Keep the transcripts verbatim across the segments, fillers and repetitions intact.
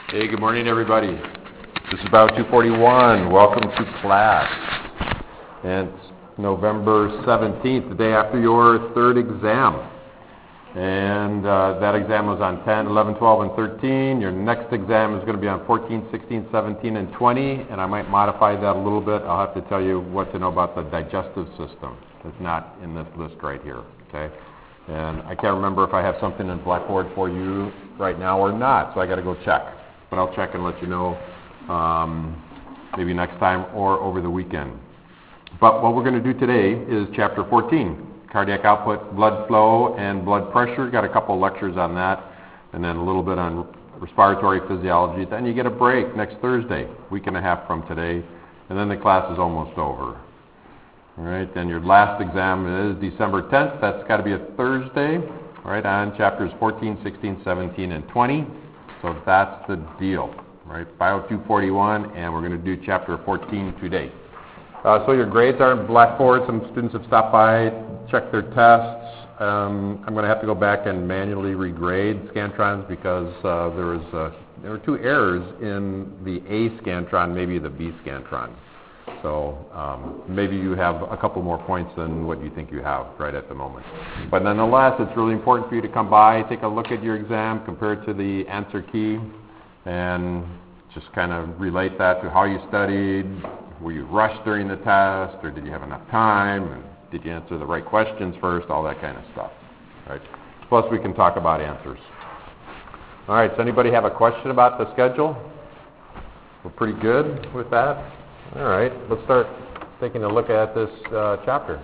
Hey, good morning, everybody. This is Bio two forty-one. Welcome to class. And it's November seventeenth, the day after your third exam. And uh, that exam was on ten, eleven, twelve, and thirteen. Your next exam is going to be on fourteen, sixteen, seventeen, and twenty. And I might modify that a little bit. I'll have to tell you what to know about the digestive system. It's not in this list right here, okay? And I can't remember if I have something in Blackboard for you right now or not, so I got to go check. But I'll check and let you know um, maybe next time or over the weekend. But what we're going to do today is chapter fourteen, cardiac output, blood flow, and blood pressure. Got a couple lectures on that, and then a little bit on respiratory physiology. Then you get a break next Thursday, week and a half from today, and then the class is almost over. All right, then your last exam is December tenth. That's got to be a Thursday, right, on chapters fourteen, sixteen, seventeen, and twenty. So that's the deal, right? Bio two forty-one, and we're going to do chapter fourteen today. Uh, so your grades are in Blackboard. Some students have stopped by, checked their tests. Um, I'm going to have to go back and manually regrade Scantrons because uh, there was uh, there were two errors in the A Scantron, maybe the B Scantron. So um, maybe you have a couple more points than what you think you have right at the moment. But nonetheless, it's really important for you to come by, take a look at your exam, compare it to the answer key, and just kind of relate that to how you studied. Were you rushed during the test, or did you have enough time? And did you answer the right questions first? All that kind of stuff. Right? Plus, we can talk about answers. All right, does anybody have a question about the schedule? We're pretty good with that? All right, let's start taking a look at this uh, chapter.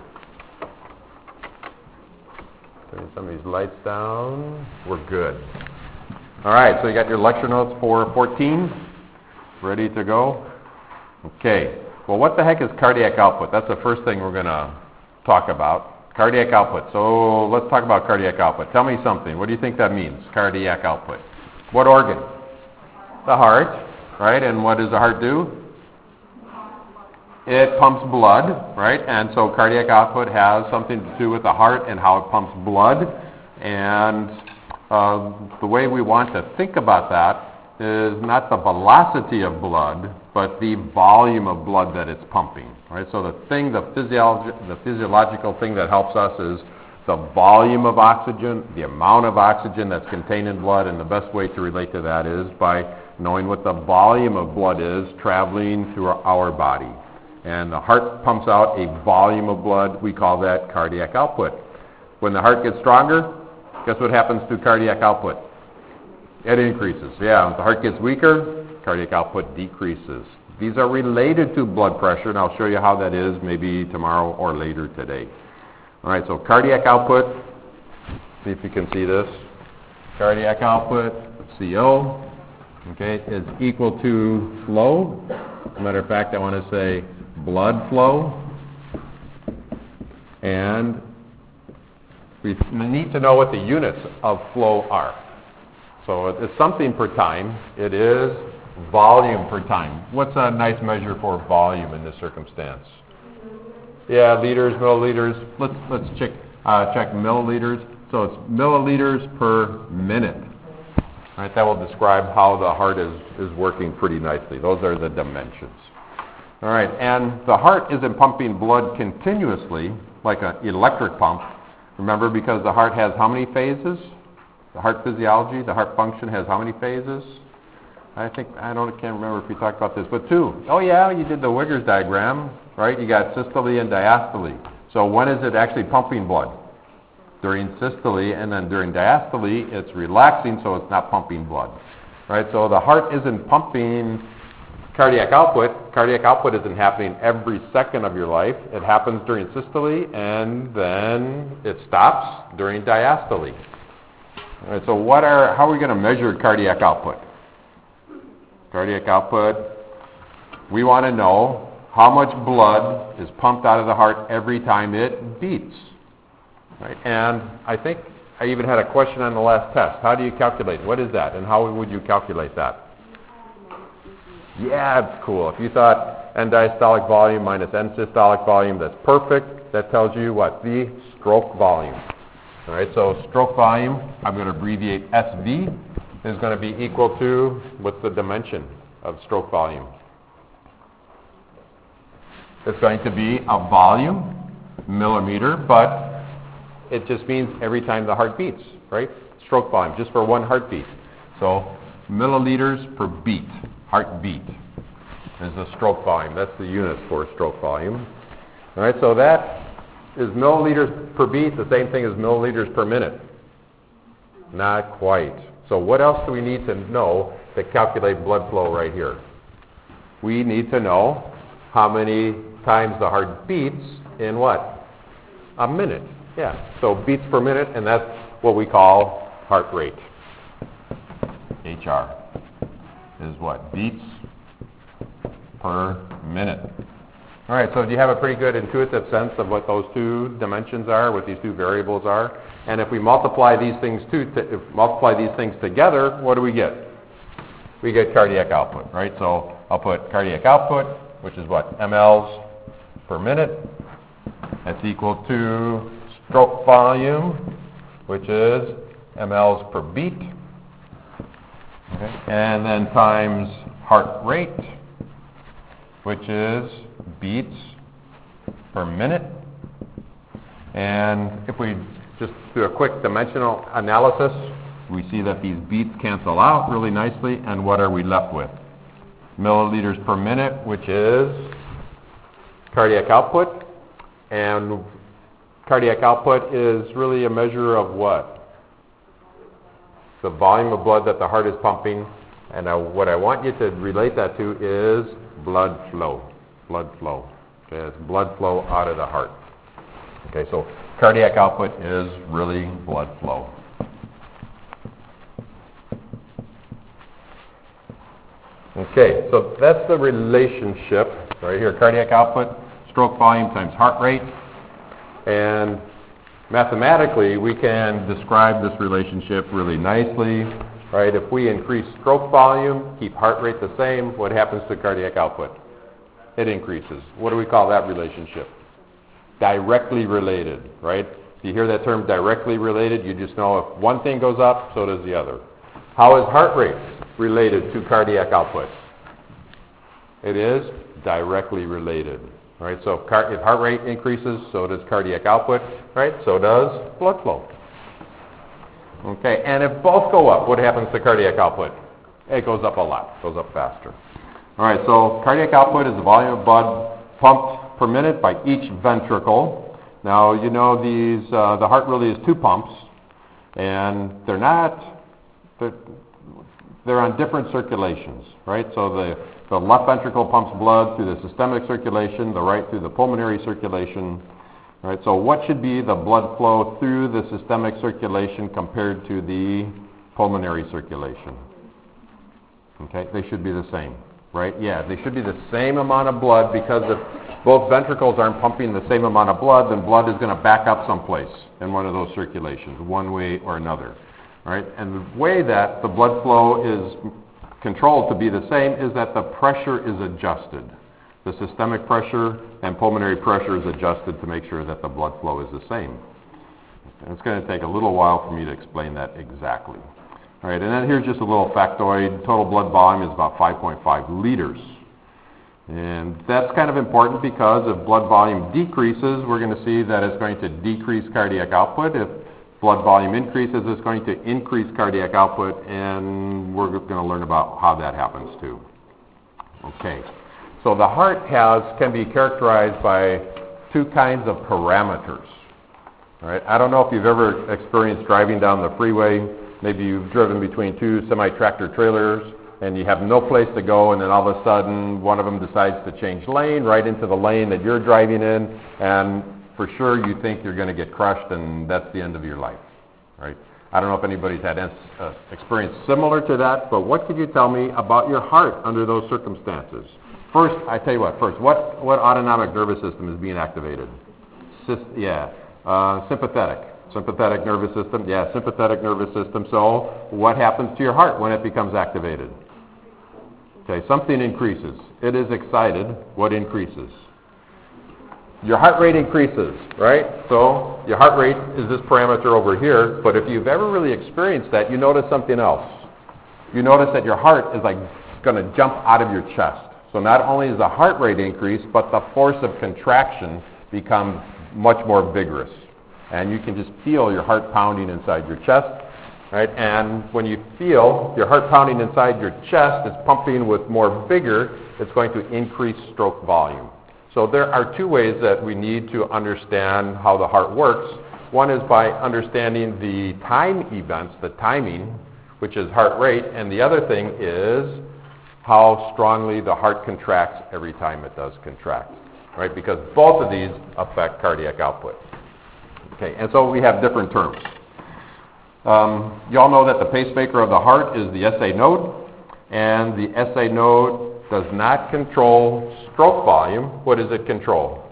Turning some of these lights down. We're good. All right, so you got your lecture notes for fourteen. Ready to go? Okay. Well, what the heck is cardiac output? That's the first thing we're going to talk about. Cardiac output. So let's talk about cardiac output. Tell me something. What do you think that means, cardiac output? What organ? The heart, right? And what does the heart do? It pumps blood, right? And so cardiac output has something to do with the heart and how it pumps blood. And uh, the way we want to think about that is not the velocity of blood, but the volume of blood that it's pumping, right? So the thing, the, physiolog- the physiological thing that helps us is the volume of oxygen, the amount of oxygen that's contained in blood, and the best way to relate to that is by knowing what the volume of blood is traveling through our body. And the heart pumps out a volume of blood. We call that cardiac output. When the heart gets stronger, guess what happens to cardiac output? It increases. Yeah, if the heart gets weaker, cardiac output decreases. These are related to blood pressure, and I'll show you how that is maybe tomorrow or later today. All right, so cardiac output, see if you can see this. Cardiac output, C O, okay, is equal to flow. As a matter of fact, I want to say blood flow, and we need to know what the units of flow are. So it's something per time. It is volume per time. What's a nice measure for volume in this circumstance? Yeah, liters, milliliters. Let's let's check uh, check milliliters. So it's milliliters per minute. All right, that will describe how the heart is is working pretty nicely. Those are the dimensions. All right, and the heart isn't pumping blood continuously like an electric pump. Remember, because the heart has how many phases? The heart physiology, the heart function has how many phases? I think, I don't, can't remember if we talked about this, but two. Oh yeah, you did the Wiggers diagram, right? You got systole and diastole. So when is it actually pumping blood? During systole, and then during diastole, it's relaxing, so it's not pumping blood, right? So the heart isn't pumping cardiac output. Cardiac output isn't happening every second of your life. It happens during systole, and then it stops during diastole. All right, so what are, how are we going to measure cardiac output? Cardiac output, we want to know how much blood is pumped out of the heart every time it beats. Right? And I think I even had a question on the last test. How do you calculate? What is that? And how would you calculate that? Yeah, it's cool. If you thought end diastolic volume minus end systolic volume, that's perfect. That tells you what? The stroke volume. All right, so stroke volume, I'm going to abbreviate S V. is going to be equal to, what's the dimension of stroke volume? It's going to be a volume, millimeter, but it just means every time the heart beats, right? Stroke volume, just for one heartbeat. So milliliters per beat, heartbeat, is the stroke volume. That's the unit for stroke volume. All right, so that is milliliters per beat, the same thing as milliliters per minute. Not quite. So what else do we need to know to calculate blood flow right here? We need to know how many times the heart beats in what? A minute. Yeah, so beats per minute, and that's what we call heart rate. H R is what? Beats per minute. All right, so do you have a pretty good intuitive sense of what those two dimensions are, what these two variables are? And if we multiply these things to, to if multiply these things together, what do we get? We get cardiac output, right? So I'll put cardiac output, which is what? M Ls per minute. That's equal to stroke volume, which is M Ls per beat. Okay. And then times heart rate, which is beats per minute. And if we just do a quick dimensional analysis, we see that these beats cancel out really nicely, and what are we left with? Milliliters per minute, which is cardiac output. And cardiac output is really a measure of what? The volume of blood that the heart is pumping. And uh, what I want you to relate that to is blood flow. Blood flow. Okay, it's blood flow out of the heart. Okay, so cardiac output is really blood flow. Okay, so that's the relationship right here. Cardiac output, stroke volume times heart rate. And mathematically, we can describe this relationship really nicely. Right? If we increase stroke volume, keep heart rate the same, what happens to cardiac output? It increases. What do we call that relationship? Directly related, right? If you hear that term directly related, you just know if one thing goes up, so does the other. How is heart rate related to cardiac output? It is directly related, right? So if, car- if heart rate increases, so does cardiac output, right? So does blood flow. Okay, and if both go up, what happens to cardiac output? It goes up a lot, goes up faster. All right, so cardiac output is the volume of blood pumped per minute by each ventricle. Now, you know these, uh, the heart really is two pumps, and they're not, they're, they're on different circulations, right? So the, the left ventricle pumps blood through the systemic circulation, the right through the pulmonary circulation. All right, so what should be the blood flow through the systemic circulation compared to the pulmonary circulation? Okay, they should be the same, right? Yeah, they should be the same amount of blood, because if both ventricles aren't pumping the same amount of blood, then blood is going to back up someplace in one of those circulations, one way or another. All right, and the way that the blood flow is controlled to be the same is that the pressure is adjusted. The systemic pressure and pulmonary pressure is adjusted to make sure that the blood flow is the same. And it's going to take a little while for me to explain that exactly. All right, and then here's just a little factoid. Total blood volume is about five point five liters. And that's kind of important, because if blood volume decreases, we're going to see that it's going to decrease cardiac output. If blood volume increases, it's going to increase cardiac output, and we're going to learn about how that happens too. Okay. So the heart has can be characterized by two kinds of parameters. All right. I don't know if you've ever experienced driving down the freeway. Maybe you've driven between two semi-tractor trailers and you have no place to go, and then all of a sudden one of them decides to change lane right into the lane that you're driving in, and for sure you think you're going to get crushed, and that's the end of your life. Right? I don't know if anybody's had an uh, experience similar to that, but what could you tell me about your heart under those circumstances? First, I tell you what, first, what, what autonomic nervous system is being activated? Syst- yeah, uh, sympathetic. Sympathetic nervous system, yeah, sympathetic nervous system. So what happens to your heart when it becomes activated? Okay, something increases. It is excited. What increases? Your heart rate increases, right? So your heart rate is this parameter over here, but if you've ever really experienced that, you notice something else. you notice that your heart is like going to jump out of your chest. So not only is the heart rate increase, but the force of contraction becomes much more vigorous. And you can just feel your heart pounding inside your chest, right? And when you feel your heart pounding inside your chest is pumping with more vigor, it's going to increase stroke volume. So there are two ways that we need to understand how the heart works. One is by understanding the time events, the timing, which is heart rate, and the other thing is how strongly the heart contracts every time it does contract, right? Because both of these affect cardiac output. Okay, and so we have different terms. Um, you all know that the pacemaker of the heart is the S A node, and the S A node does not control stroke volume. What does it control?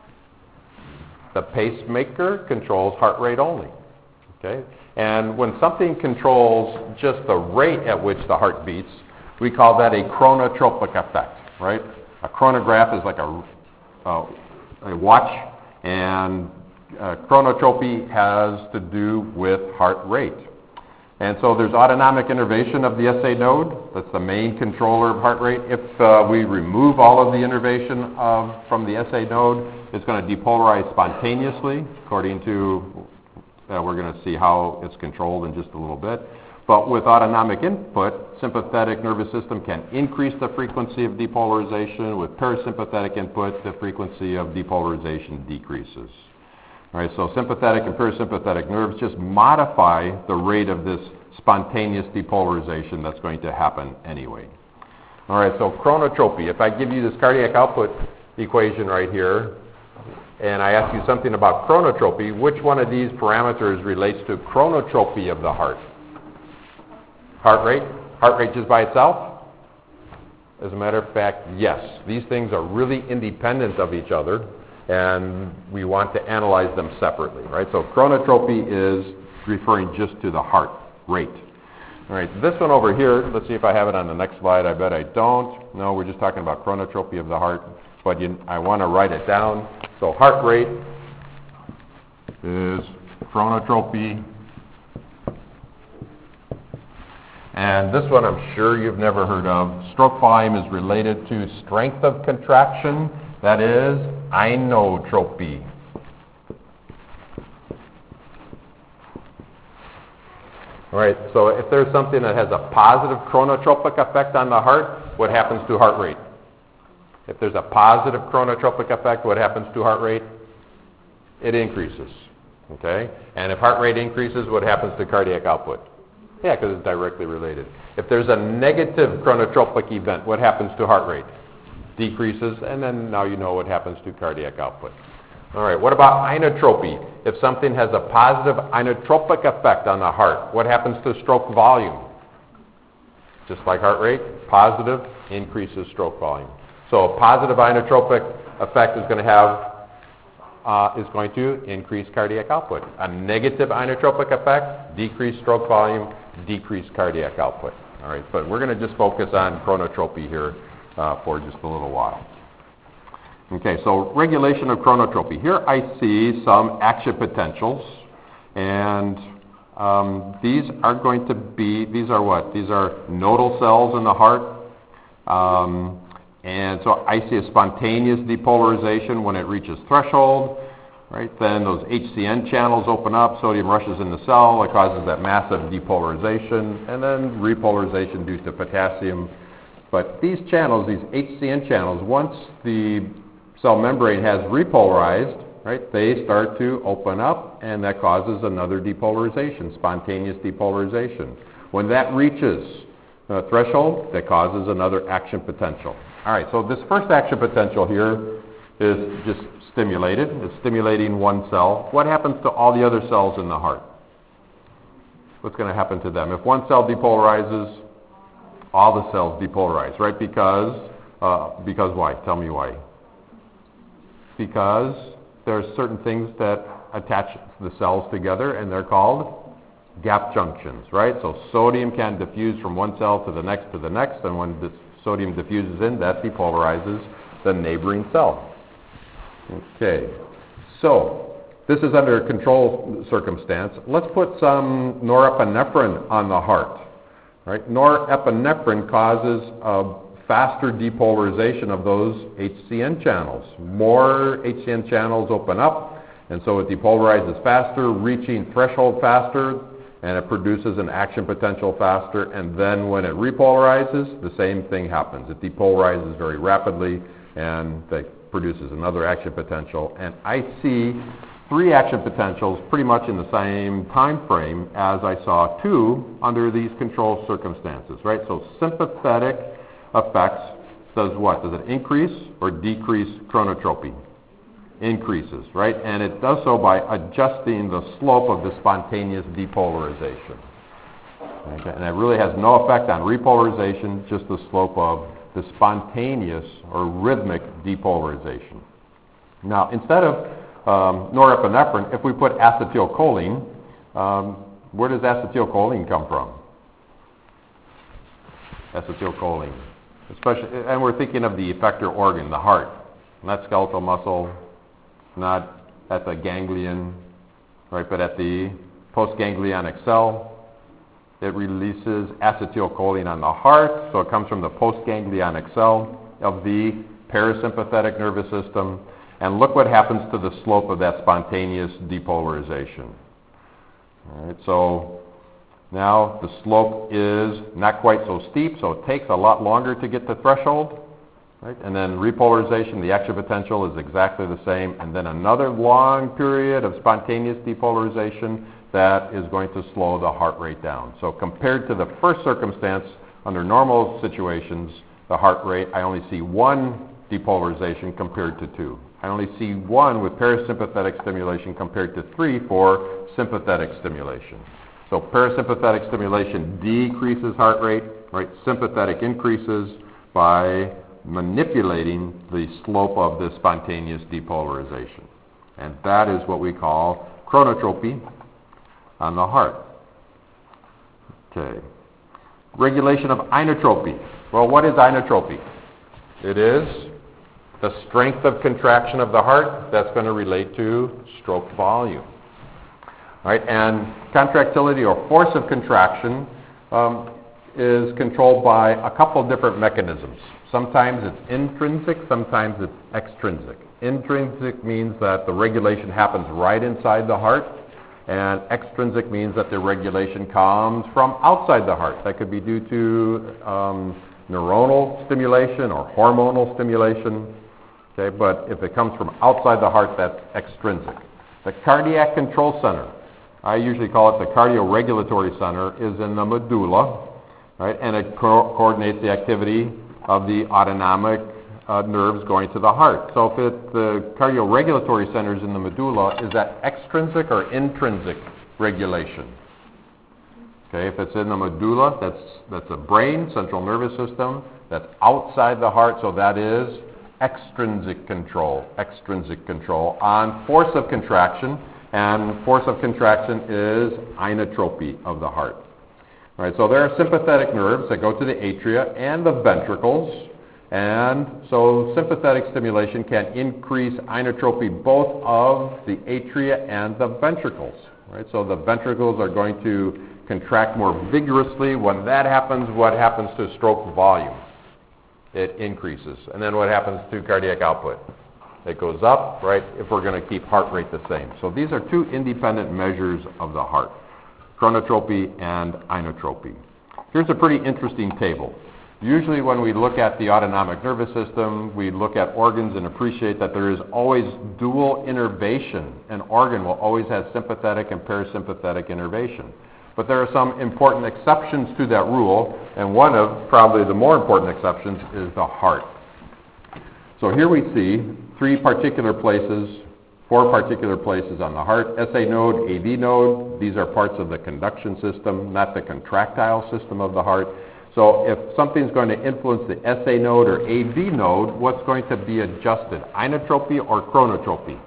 The pacemaker controls heart rate only. Okay, and when something controls just the rate at which the heart beats, we call that a chronotropic effect, right? A chronograph is like a, uh, a watch, and uh, chronotropy has to do with heart rate. And so there's autonomic innervation of the S A node. That's the main controller of heart rate. If uh, we remove all of the innervation of, from the S A node, it's going to depolarize spontaneously, according to, uh, we're going to see how it's controlled in just a little bit. But with autonomic input, sympathetic nervous system can increase the frequency of depolarization. With parasympathetic input, the frequency of depolarization decreases. All right, so sympathetic and parasympathetic nerves just modify the rate of this spontaneous depolarization that's going to happen anyway. All right, so chronotropy. If I give you this cardiac output equation right here, and I ask you something about chronotropy, which one of these parameters relates to chronotropy of the heart? Heart rate? Heart rate just by itself? As a matter of fact, yes. These things are really independent of each other, and we want to analyze them separately, right? So chronotropy is referring just to the heart rate. All right, this one over here, let's see if I have it on the next slide. I bet I don't. No, we're just talking about chronotropy of the heart, but you, I want to write it down. So heart rate is chronotropy. And this one I'm sure you've never heard of. Stroke volume is related to strength of contraction. That is inotropy. All right, so if there's something that has a positive chronotropic effect on the heart, what happens to heart rate? If there's a positive chronotropic effect, what happens to heart rate? It increases. Okay? And if heart rate increases, what happens to cardiac output? Yeah, because it's directly related. If there's a negative chronotropic event, what happens to heart rate? Decreases, and then now you know what happens to cardiac output. All right, what about inotropy? If something has a positive inotropic effect on the heart, what happens to stroke volume? Just like heart rate, positive increases stroke volume. So a positive inotropic effect is going to have uh, is going to increase cardiac output. A negative inotropic effect, decrease stroke volume, decrease cardiac output. All right, but we're going to just focus on chronotropy here uh, for just a little while. Okay, so regulation of chronotropy. Here I see some action potentials, and um, these are going to be, these are what? These are nodal cells in the heart. Um, and so I see a spontaneous depolarization when it reaches threshold. Right? Then those H C N channels open up, sodium rushes in the cell, it causes that massive depolarization, and then repolarization due to potassium. But these channels, these H C N channels, once the cell membrane has repolarized, right, they start to open up, and that causes another depolarization, spontaneous depolarization. When that reaches uh, threshold, that causes another action potential. All right, so this first action potential here is just stimulated. It's stimulating one cell. What happens to all the other cells in the heart? What's going to happen to them? If one cell depolarizes, all the cells depolarize, right? Because, uh, because why? Tell me why. Because there are certain things that attach the cells together, and they're called gap junctions, right? So sodium can diffuse from one cell to the next to the next, and when this sodium diffuses in, that depolarizes the neighboring cell. Okay, so this is under a control circumstance. Let's put some norepinephrine on the heart. right? Norepinephrine causes a faster depolarization of those H C N channels. More H C N channels open up, and so it depolarizes faster, reaching threshold faster, and it produces an action potential faster. And then when it repolarizes, the same thing happens. It depolarizes very rapidly, and that produces another action potential. And I see three action potentials pretty much in the same time frame as I saw two under these control circumstances, right? So sympathetic effects does what? Does it increase or decrease chronotropy? Increases, right? And it does so by adjusting the slope of the spontaneous depolarization. Okay? And it really has no effect on repolarization, just the slope of the spontaneous or rhythmic depolarization. Now, instead of um, norepinephrine, if we put acetylcholine, um, where does acetylcholine come from? Acetylcholine. Especially, and we're thinking of the effector organ, the heart, not skeletal muscle, not at the ganglion, right, but at the postganglionic cell. It releases acetylcholine on the heart, so it comes from the postganglionic cell of the parasympathetic nervous system. And look what happens to the slope of that spontaneous depolarization. All right, so now the slope is not quite so steep, so it takes a lot longer to get to threshold. Right? And then repolarization, the action potential is exactly the same. And then another long period of spontaneous depolarization that is going to slow the heart rate down. So compared to the first circumstance, under normal situations, the heart rate, I only see one depolarization compared to two. I only see one with parasympathetic stimulation compared to three for sympathetic stimulation. So parasympathetic stimulation decreases heart rate, right? Sympathetic increases by manipulating the slope of the spontaneous depolarization. And that is what we call chronotropy on the heart. Okay. Regulation of inotropy. Well, what is inotropy? It is the strength of contraction of the heart. That's going to relate to stroke volume. All right, and contractility or force of contraction um, is controlled by a couple of different mechanisms. Sometimes it's intrinsic, sometimes it's extrinsic. Intrinsic means that the regulation happens right inside the heart, and extrinsic means that the regulation comes from outside the heart. That could be due to um, neuronal stimulation or hormonal stimulation. Okay, but if it comes from outside the heart, that's extrinsic. The cardiac control center, I usually call it the cardioregulatory center, is in the medulla, right? And it co- coordinates the activity of the autonomic uh, nerves going to the heart. So if it, the cardioregulatory center is in the medulla, is that extrinsic or intrinsic regulation? Okay, if it's in the medulla, that's that's a brain, central nervous system. That's outside the heart, so that is extrinsic control. Extrinsic control on force of contraction, and force of contraction is inotropy of the heart. All right, so there are sympathetic nerves that go to the atria and the ventricles, and so sympathetic stimulation can increase inotropy both of the atria and the ventricles. Right, so the ventricles are going to contract more vigorously. When that happens, what happens to stroke volume? It increases. And then what happens to cardiac output? It goes up, right, if we're going to keep heart rate the same. So these are two independent measures of the heart, chronotropy and inotropy. Here's a pretty interesting table. Usually when we look at the autonomic nervous system, we look at organs and appreciate that there is always dual innervation. An organ will always have sympathetic and parasympathetic innervation. But there are some important exceptions to that rule, and one of probably the more important exceptions is the heart. So here we see three particular places, four particular places on the heart: S A node, A V node. These are parts of the conduction system, not the contractile system of the heart. So if something's going to influence the S A node or A V node, what's going to be adjusted? Inotropy or chronotropy?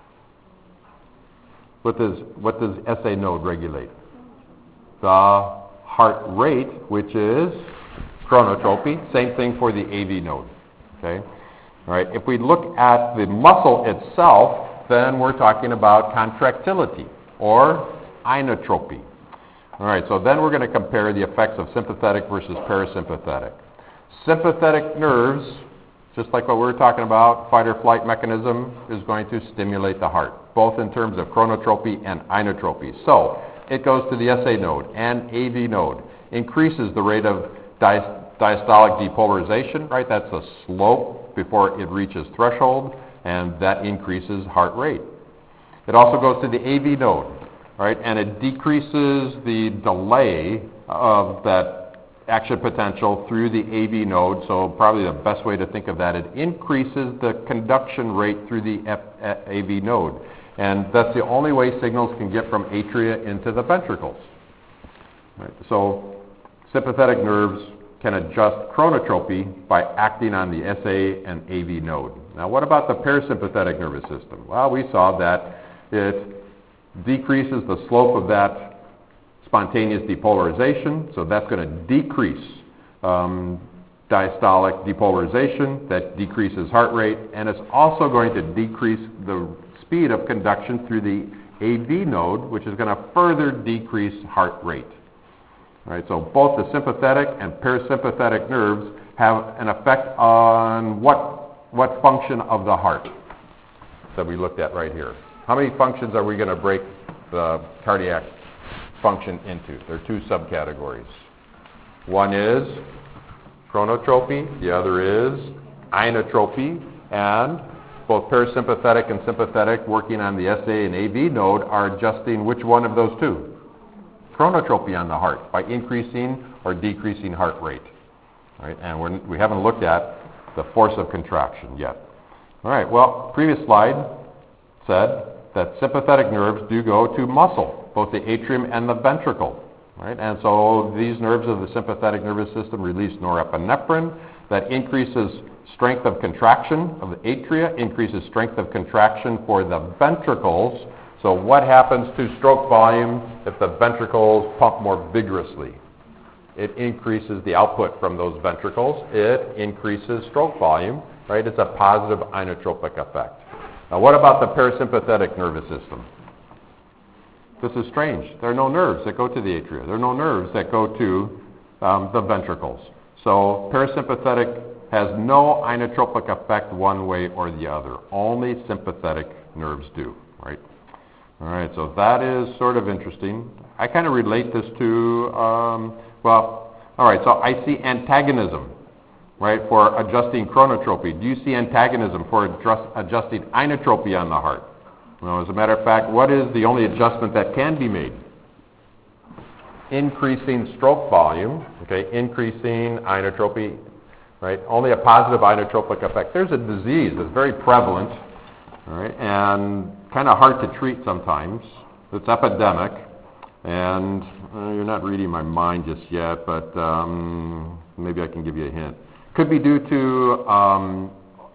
What does, what does S A node regulate? The heart rate, which is chronotropy. Same thing for the A V node. Okay? All right. If we look at the muscle itself, then we're talking about contractility or inotropy. All right, so then we're going to compare the effects of sympathetic versus parasympathetic. Sympathetic nerves, just like what we were talking about, fight or flight mechanism is going to stimulate the heart, both in terms of chronotropy and inotropy. So it goes to the S A node and A V node, increases the rate of di- diastolic depolarization, right? That's a slope before it reaches threshold, and that increases heart rate. It also goes to the A V node, right? And it decreases the delay of that action potential through the A V node. So probably the best way to think of that, it increases the conduction rate through the F- A V node. And that's the only way signals can get from atria into the ventricles. Right? So sympathetic nerves can adjust chronotropy by acting on the S A and A V node. Now what about the parasympathetic nervous system? Well, we saw that it decreases the slope of that spontaneous depolarization, so that's going to decrease um, diastolic depolarization, that decreases heart rate, and it's also going to decrease the speed of conduction through the A V node, which is going to further decrease heart rate. All right, so both the sympathetic and parasympathetic nerves have an effect on what, what function of the heart that we looked at right here. How many functions are we going to break the cardiac function into? There are two subcategories. One is chronotropy, the other is inotropy, and both parasympathetic and sympathetic working on the S A and A V node are adjusting which one of those two? Chronotropy on the heart by increasing or decreasing heart rate. All right, and we're, we haven't looked at the force of contraction yet. All right, well, previous slide said that sympathetic nerves do go to muscle, both the atrium and the ventricle. Right? And so these nerves of the sympathetic nervous system release norepinephrine that increases strength of contraction of the atria, increases strength of contraction for the ventricles. So what happens to stroke volume if the ventricles pump more vigorously? It increases the output from those ventricles. It increases stroke volume. Right? It's a positive inotropic effect. Now what about the parasympathetic nervous system? This is strange. There are no nerves that go to the atria. There are no nerves that go to um, the ventricles. So parasympathetic has no inotropic effect one way or the other. Only sympathetic nerves do. Right? All right, so that is sort of interesting. I kind of relate this to, um, well, all right, so I see antagonism, right, for adjusting chronotropy. Do you see antagonism for adjust, adjusting inotropy on the heart? Well, as a matter of fact, what is the only adjustment that can be made? Increasing stroke volume, okay, increasing inotropy, right? Only a positive inotropic effect. There's a disease that's very prevalent, all right, and kind of hard to treat sometimes. It's epidemic, and uh, you're not reading my mind just yet, but um, maybe I can give you a hint. Could be due to um,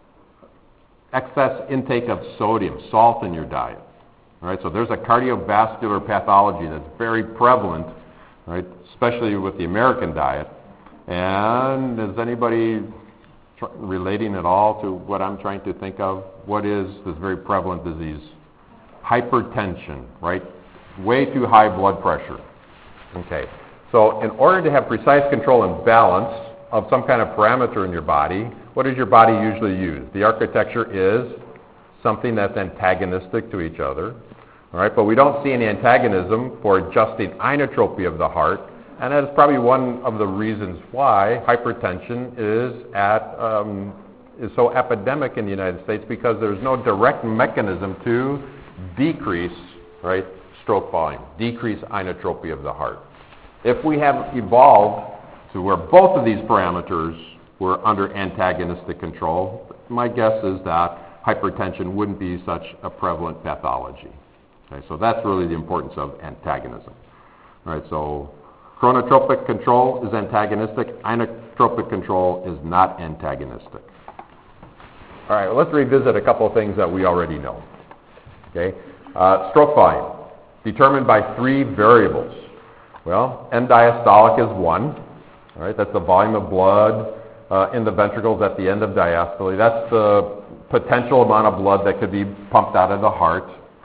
excess intake of sodium, salt in your diet. All right, so there's a cardiovascular pathology that's very prevalent, right, especially with the American diet. And is anybody tr- relating at all to what I'm trying to think of? What is this very prevalent disease? Hypertension, right? Way too high blood pressure. Okay, so in order to have precise control and balance of some kind of parameter in your body, what does your body usually use? The architecture is something that's antagonistic to each other, all right? But we don't see any antagonism for adjusting inotropy of the heart, and that is probably one of the reasons why hypertension is at um, is so epidemic in the United States, because there's no direct mechanism to decrease, right, stroke volume, decrease inotropy of the heart. If we have evolved to where both of these parameters were under antagonistic control, my guess is that hypertension wouldn't be such a prevalent pathology. Okay, so that's really the importance of antagonism. All right, so chronotropic control is antagonistic, inotropic control is not antagonistic. All right, well, let's revisit a couple of things that we already know. Okay, uh, stroke volume, determined by three variables. Well, end diastolic is one. All right, that's the volume of blood uh, in the ventricles at the end of diastole. That's the potential amount of blood that could be pumped out of the heart.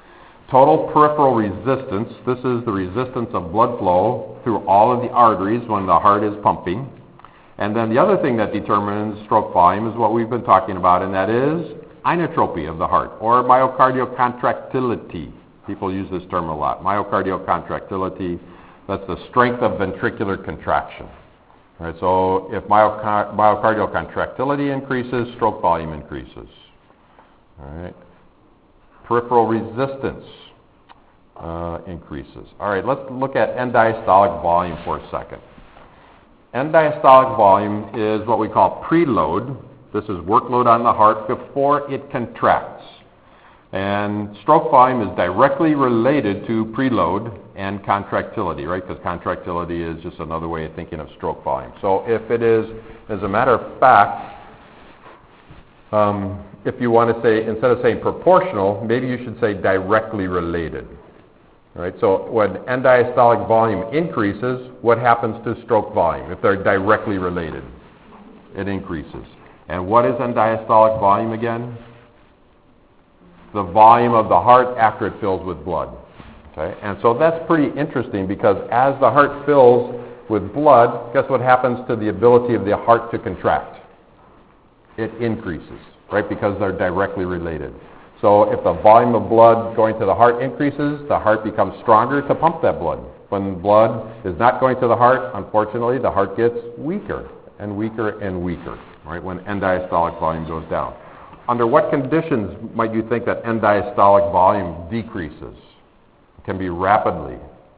Total peripheral resistance, this is the resistance of blood flow through all of the arteries when the heart is pumping. And then the other thing that determines stroke volume is what we've been talking about, and that is inotropy of the heart, or myocardial contractility. People use this term a lot. Myocardial contractility, that's the strength of ventricular contraction. All right, so if myocar- myocardial contractility increases, stroke volume increases. All right. Peripheral resistance uh, increases. All right, let's look at end diastolic volume for a second. End diastolic volume is what we call preload. This is workload on the heart before it contracts. And stroke volume is directly related to preload and contractility, right? Because contractility is just another way of thinking of stroke volume. So if it is, as a matter of fact, um, if you want to say, instead of saying proportional, maybe you should say directly related. Right? So when end diastolic volume increases, what happens to stroke volume if they're directly related? It increases. And what is end diastolic volume again? The volume of the heart after it fills with blood. Okay? And so that's pretty interesting because as the heart fills with blood, guess what happens to the ability of the heart to contract? It increases, right? Because they're directly related. So if the volume of blood going to the heart increases, the heart becomes stronger to pump that blood. When blood is not going to the heart, unfortunately, the heart gets weaker and weaker and weaker, right, when end diastolic volume goes down. Under what conditions might you think that end diastolic volume decreases? It can be rapidly.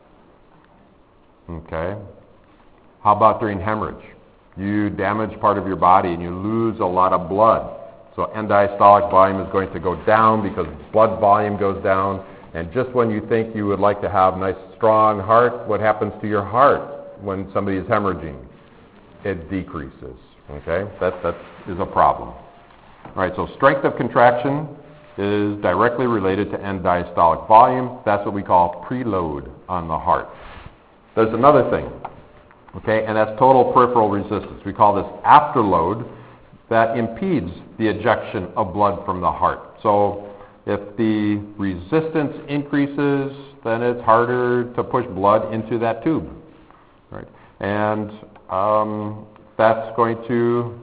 Okay. How about during hemorrhage? You damage part of your body and you lose a lot of blood. So end diastolic volume is going to go down because blood volume goes down. And just when you think you would like to have a nice strong heart, what happens to your heart when somebody is hemorrhaging? It decreases. Okay? That, that is a problem. All right, so strength of contraction is directly related to end diastolic volume. That's what we call preload on the heart. There's another thing, okay, and that's total peripheral resistance. We call this afterload that impedes the ejection of blood from the heart. So if the resistance increases, then it's harder to push blood into that tube, right? And um, that's going to,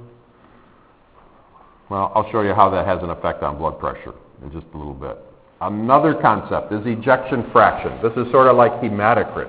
well, I'll show you how that has an effect on blood pressure in just a little bit. Another concept is ejection fraction. This is sort of like hematocrit.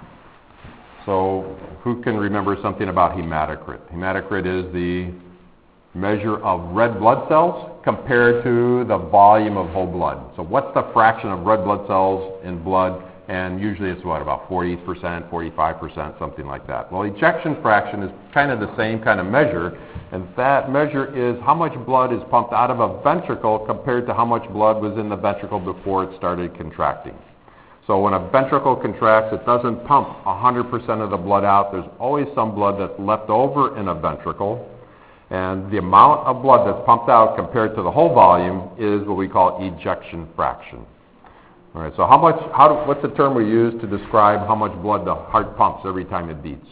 So who can remember something about hematocrit? Hematocrit is the measure of red blood cells compared to the volume of whole blood. So what's the fraction of red blood cells in blood? And usually it's what, about forty percent, forty-five percent, something like that. Well, ejection fraction is kind of the same kind of measure, and that measure is how much blood is pumped out of a ventricle compared to how much blood was in the ventricle before it started contracting. So when a ventricle contracts, it doesn't pump one hundred percent of the blood out. There's always some blood that's left over in a ventricle. And the amount of blood that's pumped out compared to the whole volume is what we call ejection fraction. All right, so how much, how do, what's the term we use to describe how much blood the heart pumps every time it beats?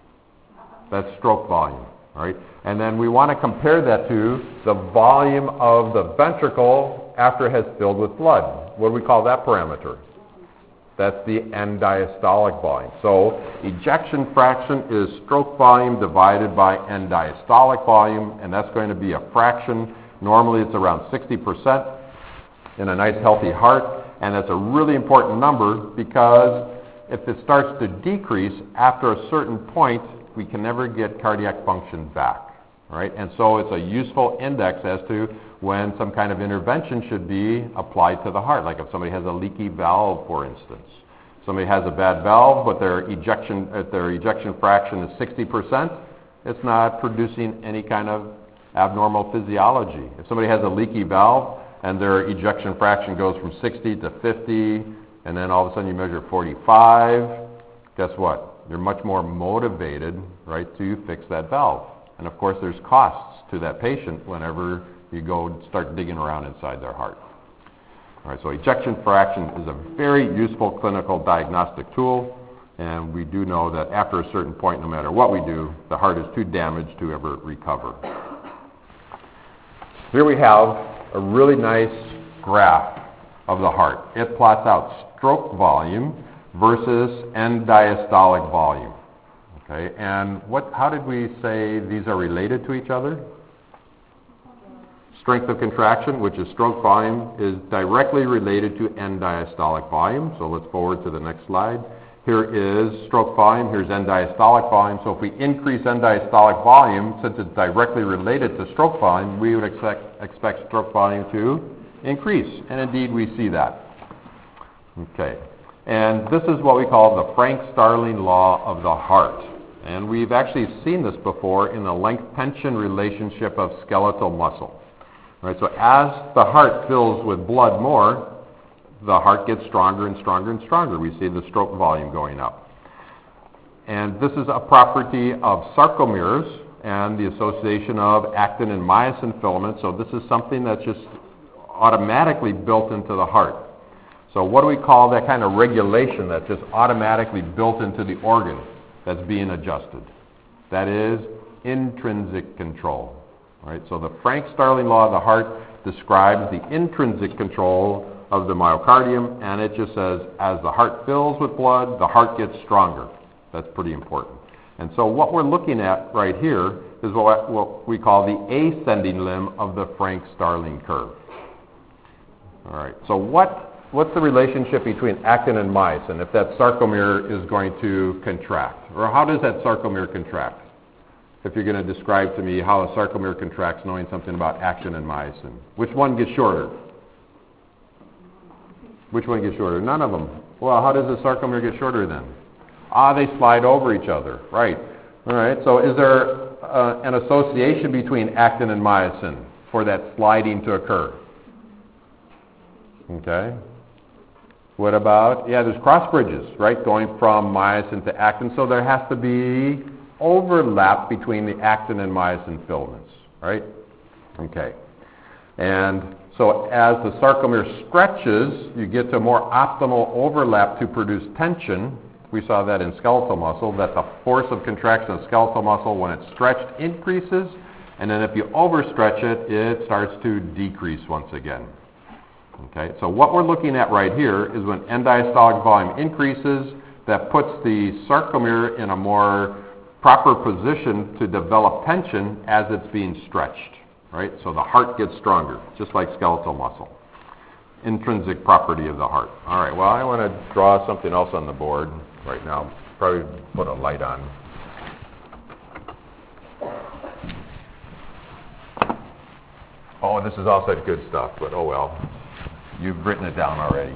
That's stroke volume, all right? And then we want to compare that to the volume of the ventricle after it has filled with blood. What do we call that parameter? That's the end diastolic volume. So ejection fraction is stroke volume divided by end diastolic volume, and that's going to be a fraction. Normally it's around sixty percent in a nice healthy heart, and that's a really important number because if it starts to decrease after a certain point, we can never get cardiac function back, right? And so it's a useful index as to when some kind of intervention should be applied to the heart, like if somebody has a leaky valve, for instance. Somebody has a bad valve, but their ejection, if their ejection fraction is sixty percent, it's not producing any kind of abnormal physiology. If somebody has a leaky valve and their ejection fraction goes from sixty to fifty, and then all of a sudden you measure forty-five, guess what? You're much more motivated, right, to fix that valve. And of course there's costs to that patient whenever you go start digging around inside their heart. All right, so ejection fraction is a very useful clinical diagnostic tool, and we do know that after a certain point, no matter what we do, the heart is too damaged to ever recover. Here we have a really nice graph of the heart. It plots out stroke volume versus end diastolic volume. Okay, and what, how did we say these are related to each other? Strength of contraction, which is stroke volume, is directly related to end diastolic volume. So let's forward to the next slide. Here is stroke volume, here's end diastolic volume. So if we increase end diastolic volume, since it's directly related to stroke volume, we would expect, expect stroke volume to increase. And indeed, we see that. Okay. And this is what we call the Frank-Starling law of the heart. And we've actually seen this before in the length-tension relationship of skeletal muscle. Right, so as the heart fills with blood more, the heart gets stronger and stronger and stronger. We see the stroke volume going up. And this is a property of sarcomeres and the association of actin and myosin filaments. So this is something that's just automatically built into the heart. So what do we call that kind of regulation that's just automatically built into the organ that's being adjusted? That is intrinsic control. Right? So the Frank-Starling law of the heart describes the intrinsic control of the myocardium, and it just says as the heart fills with blood, the heart gets stronger. That's pretty important. And so what we're looking at right here is what, what we call the ascending limb of the Frank-Starling curve. All right, so what, what's the relationship between actin and myosin if that sarcomere is going to contract? Or how does that sarcomere contract? If you're going to describe to me how a sarcomere contracts knowing something about actin and myosin. Which one gets shorter? Which one gets shorter? None of them. Well, how does the sarcomere get shorter then? Ah, they slide over each other. Right. All right. So is there uh, an association between actin and myosin for that sliding to occur? Okay. What about, yeah, there's cross bridges, right, going from myosin to actin. So there has to be overlap between the actin and myosin filaments, right? Okay. And so as the sarcomere stretches, you get to more optimal overlap to produce tension. We saw that in skeletal muscle, that the force of contraction of skeletal muscle when it's stretched increases, and then if you overstretch it, it starts to decrease once again. Okay, so what we're looking at right here is when end diastolic volume increases, that puts the sarcomere in a more proper position to develop tension as it's being stretched, right? So the heart gets stronger, just like skeletal muscle. Intrinsic property of the heart. All right, well, I want to draw something else on the board right now. Probably put a light on. Oh, this is all such good stuff, but oh well. You've written it down already.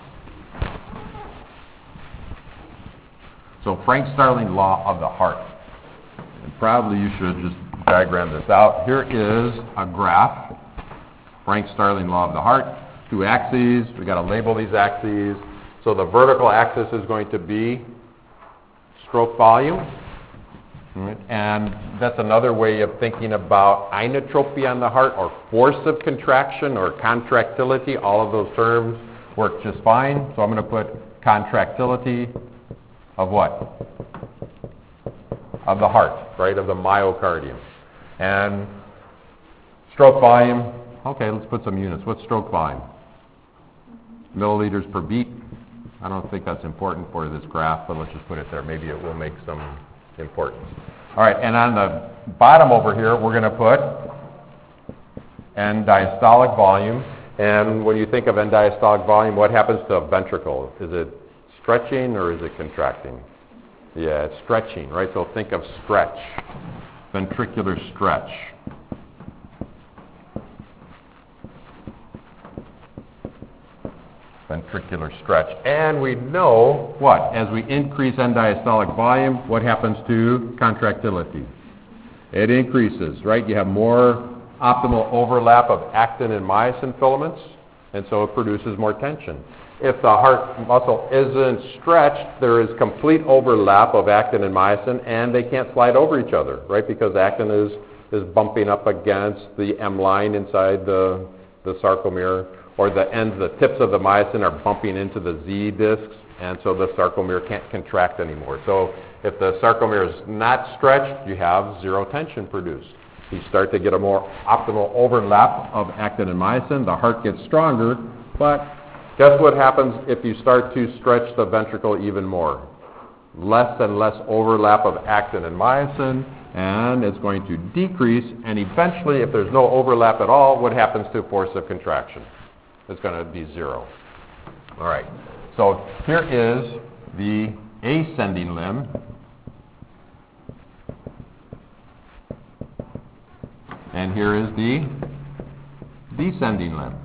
So Frank-Starling law of the heart. And probably you should just diagram this out. Here is a graph, Frank-Starling law of the heart. Two axes. We've got to label these axes. So the vertical axis is going to be stroke volume. Right. And that's another way of thinking about inotropy on the heart, or force of contraction, or contractility. All of those terms work just fine. So I'm going to put contractility of what? Of the heart, right? Of the myocardium. And stroke volume. Okay, let's put some units. What's stroke volume? Milliliters per beat. I don't think that's important for this graph, but let's just put it there. Maybe it will make some importance. All right, and on the bottom over here, we're going to put end diastolic volume. And when you think of end diastolic volume, what happens to a ventricle? Is it stretching or is it contracting? Yeah, it's stretching, right? So think of stretch, ventricular stretch. Ventricular stretch. And we know what? As we increase end diastolic volume, what happens to contractility? It increases, right? You have more optimal overlap of actin and myosin filaments, and so it produces more tension. If the heart muscle isn't stretched, there is complete overlap of actin and myosin, and they can't slide over each other, right? Because actin is, is bumping up against the M line inside the, the sarcomere, or the ends, the tips of the myosin are bumping into the Z discs, and so the sarcomere can't contract anymore. So if the sarcomere is not stretched, you have zero tension produced. You start to get a more optimal overlap of actin and myosin. The heart gets stronger, but Guess what happens if you start to stretch the ventricle even more? Less and less overlap of actin and myosin, and it's going to decrease, and eventually, if there's no overlap at all, what happens to force of contraction? It's going to be zero. All right, so here is the ascending limb. And here is the descending limb.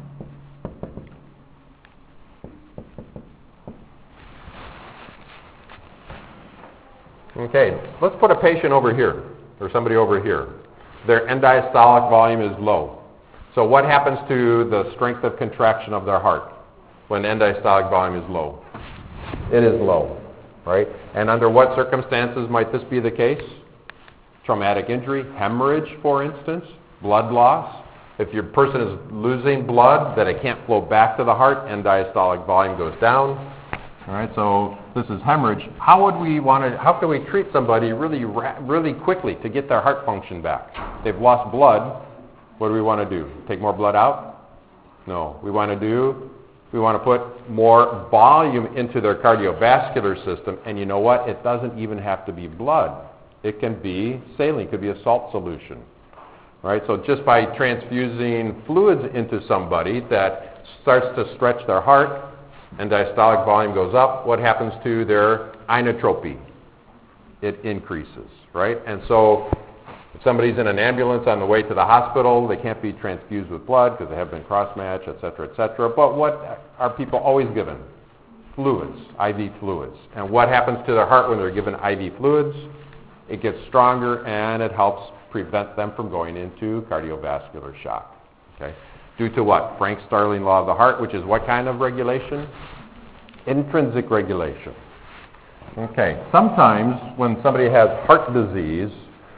Okay, let's put a patient over here, or somebody over here. Their end diastolic volume is low. So what happens to the strength of contraction of their heart when end diastolic volume is low? It is low, right? And under what circumstances might this be the case? Traumatic injury, hemorrhage, for instance, blood loss. If your person is losing blood that it can't flow back to the heart, end diastolic volume goes down. All right, so this is hemorrhage. How would we want to? How can we treat somebody really, ra- really quickly to get their heart function back? They've lost blood. What do we want to do? Take more blood out? No. We want to do. We want to put more volume into their cardiovascular system. And you know what? It doesn't even have to be blood. It can be saline. It could be a salt solution. All right. So just by transfusing fluids into somebody that starts to stretch their heart, and diastolic volume goes up, what happens to their inotropy? It increases, right? And so if somebody's in an ambulance on the way to the hospital, they can't be transfused with blood because they have been cross-matched, et cetera, et cetera. But what are people always given? Fluids, I V fluids. And what happens to their heart when they're given I V fluids? It gets stronger, and it helps prevent them from going into cardiovascular shock, okay? Due to what? Frank-Starling law of the heart, which is what kind of regulation? Intrinsic regulation. Okay, sometimes when somebody has heart disease,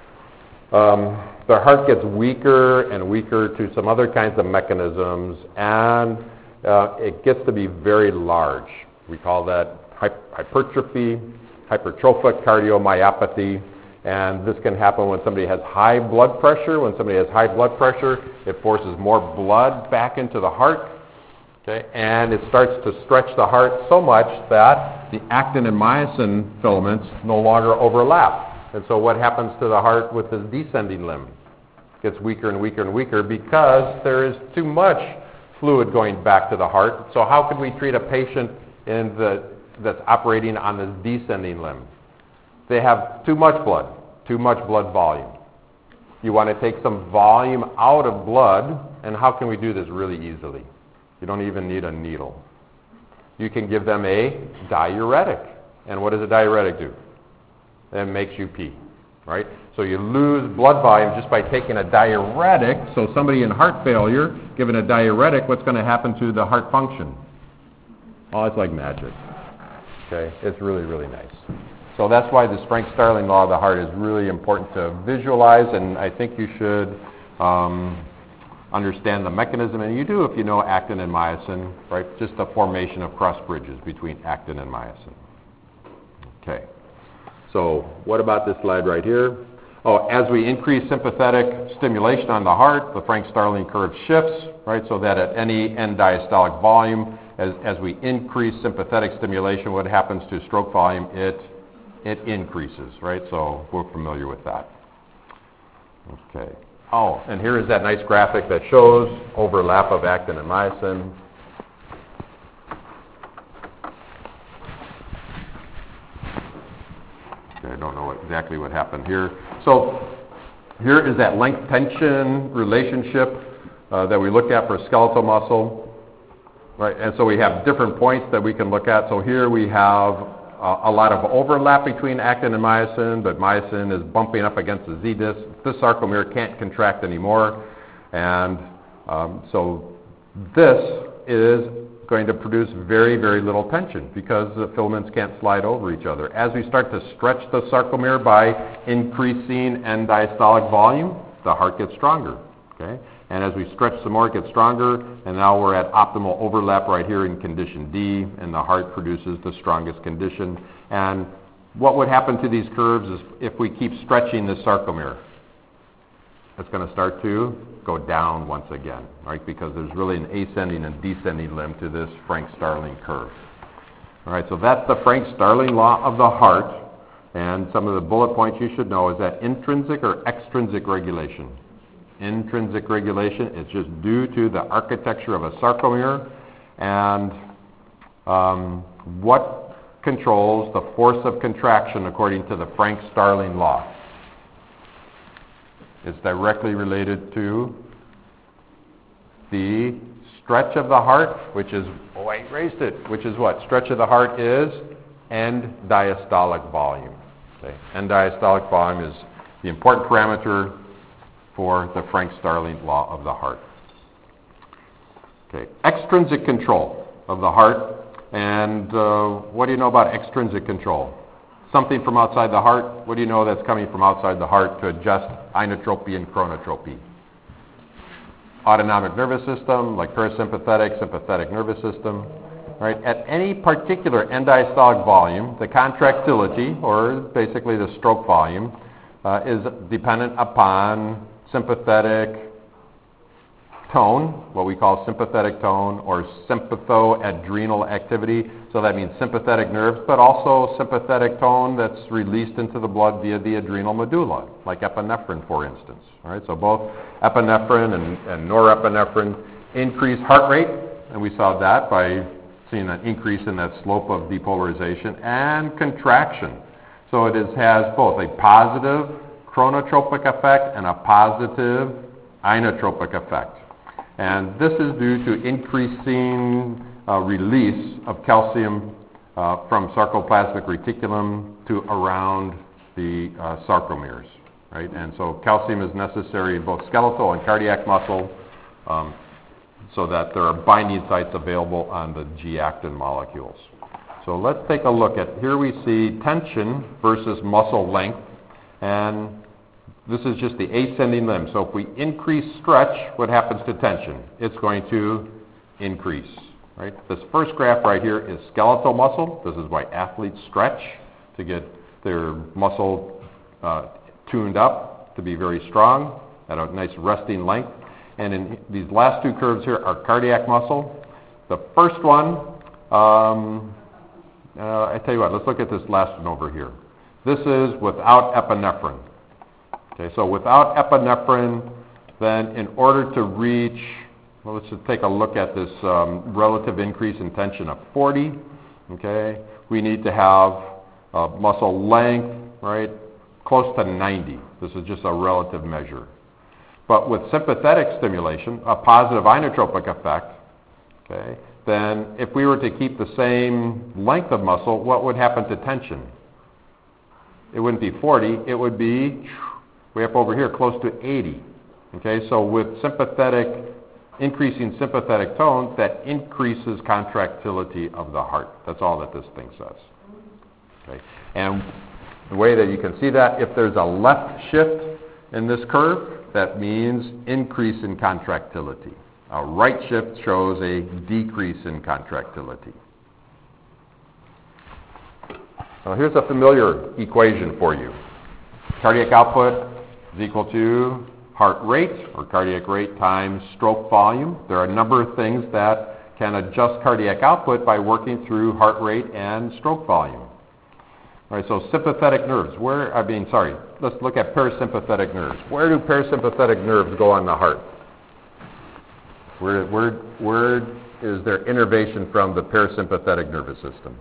um, their heart gets weaker and weaker to some other kinds of mechanisms, and uh, it gets to be very large. We call that hypertrophy, hypertrophic cardiomyopathy. And this can happen when somebody has high blood pressure. When somebody has high blood pressure, it forces more blood back into the heart, okay? And it starts to stretch the heart so much that the actin and myosin filaments no longer overlap. And so what happens to the heart with this descending limb? It gets weaker and weaker and weaker because there is too much fluid going back to the heart. So how could we treat a patient in the, that's operating on this descending limb? They have too much blood, too much blood volume. You want to take some volume out of blood, and how can we do this really easily? You don't even need a needle. You can give them a diuretic. And what does a diuretic do? It makes you pee, right? So you lose blood volume just by taking a diuretic. So somebody in heart failure, given a diuretic, what's going to happen to the heart function? Oh, it's like magic. Okay, it's really, really nice. So that's why this Frank-Starling law of the heart is really important to visualize, and I think you should um, understand the mechanism, and you do if you know actin and myosin, right? Just the formation of cross bridges between actin and myosin. Okay. So what about this slide right here? Oh, as we increase sympathetic stimulation on the heart, the Frank-Starling curve shifts, right? So that at any end diastolic volume, as, as we increase sympathetic stimulation, what happens to stroke volume? It It increases, right? So we're familiar with that. Okay. Oh, and here is that nice graphic that shows overlap of actin and myosin. Okay, I don't know what, exactly what happened here. So here is that length tension relationship uh, that we looked at for skeletal muscle, right? And so we have different points that we can look at. So here we have Uh, a lot of overlap between actin and myosin, but myosin is bumping up against the Z-disc. This sarcomere can't contract anymore, and um, so this is going to produce very, very little tension because the filaments can't slide over each other. As we start to stretch the sarcomere by increasing end diastolic volume, the heart gets stronger, okay? And as we stretch some more, it gets stronger, and now we're at optimal overlap right here in condition D, and the heart produces the strongest condition. And what would happen to these curves is if we keep stretching the sarcomere, it's going to start to go down once again, right? Because there's really an ascending and descending limb to this Frank-Starling curve. All right, so that's the Frank-Starling law of the heart. And some of the bullet points you should know is that intrinsic or extrinsic regulation. Intrinsic regulation is just due to the architecture of a sarcomere and um, what controls the force of contraction according to the Frank-Starling law. It's directly related to the stretch of the heart, which is, oh, I erased it, which is what? Stretch of the heart is end diastolic volume. Okay. End diastolic volume is the important parameter for the Frank-Starling law of the heart. Okay. Extrinsic control of the heart. And uh, what do you know about extrinsic control? Something from outside the heart. What do you know that's coming from outside the heart to adjust inotropy and chronotropy? Autonomic nervous system, like parasympathetic, sympathetic nervous system. Right? At any particular end diastolic volume, the contractility, or basically the stroke volume, uh, is dependent upon sympathetic tone, what we call sympathetic tone, or sympathoadrenal activity. So that means sympathetic nerves, but also sympathetic tone that's released into the blood via the adrenal medulla, like epinephrine, for instance. All right, so both epinephrine and, and norepinephrine increase heart rate, and we saw that by seeing an increase in that slope of depolarization, and contraction. So it is, has both a positive chronotropic effect and a positive inotropic effect. And this is due to increasing uh, release of calcium uh, from sarcoplasmic reticulum to around the uh, sarcomeres, right? And so calcium is necessary in both skeletal and cardiac muscle, um, so that there are binding sites available on the G-actin molecules. So let's take a look at, here we see tension versus muscle length, and this is just the ascending limb. So if we increase stretch, what happens to tension? It's going to increase, right? This first graph right here is skeletal muscle. This is why athletes stretch to get their muscle uh, tuned up to be very strong at a nice resting length. And in these last two curves here are cardiac muscle. The first one, um, uh, I tell you what, let's look at this last one over here. This is without epinephrine. Okay, so without epinephrine, then in order to reach, well, let's just take a look at this um, relative increase in tension of forty. Okay, we need to have uh, muscle length, right, close to ninety. This is just a relative measure. But with sympathetic stimulation, a positive inotropic effect, okay, then if we were to keep the same length of muscle, what would happen to tension? It wouldn't be forty, it would be way up over here, close to eighty. Okay, so with sympathetic, increasing sympathetic tone, that increases contractility of the heart. That's all that this thing says. Okay, and the way that you can see that, if there's a left shift in this curve, that means increase in contractility. A right shift shows a decrease in contractility. Now here's a familiar equation for you. Cardiac output is equal to heart rate, or cardiac rate, times stroke volume. There are a number of things that can adjust cardiac output by working through heart rate and stroke volume. All right, so sympathetic nerves, where, I mean, sorry, let's look at parasympathetic nerves. Where do parasympathetic nerves go on the heart? Where, where, where is their innervation from the parasympathetic nervous system?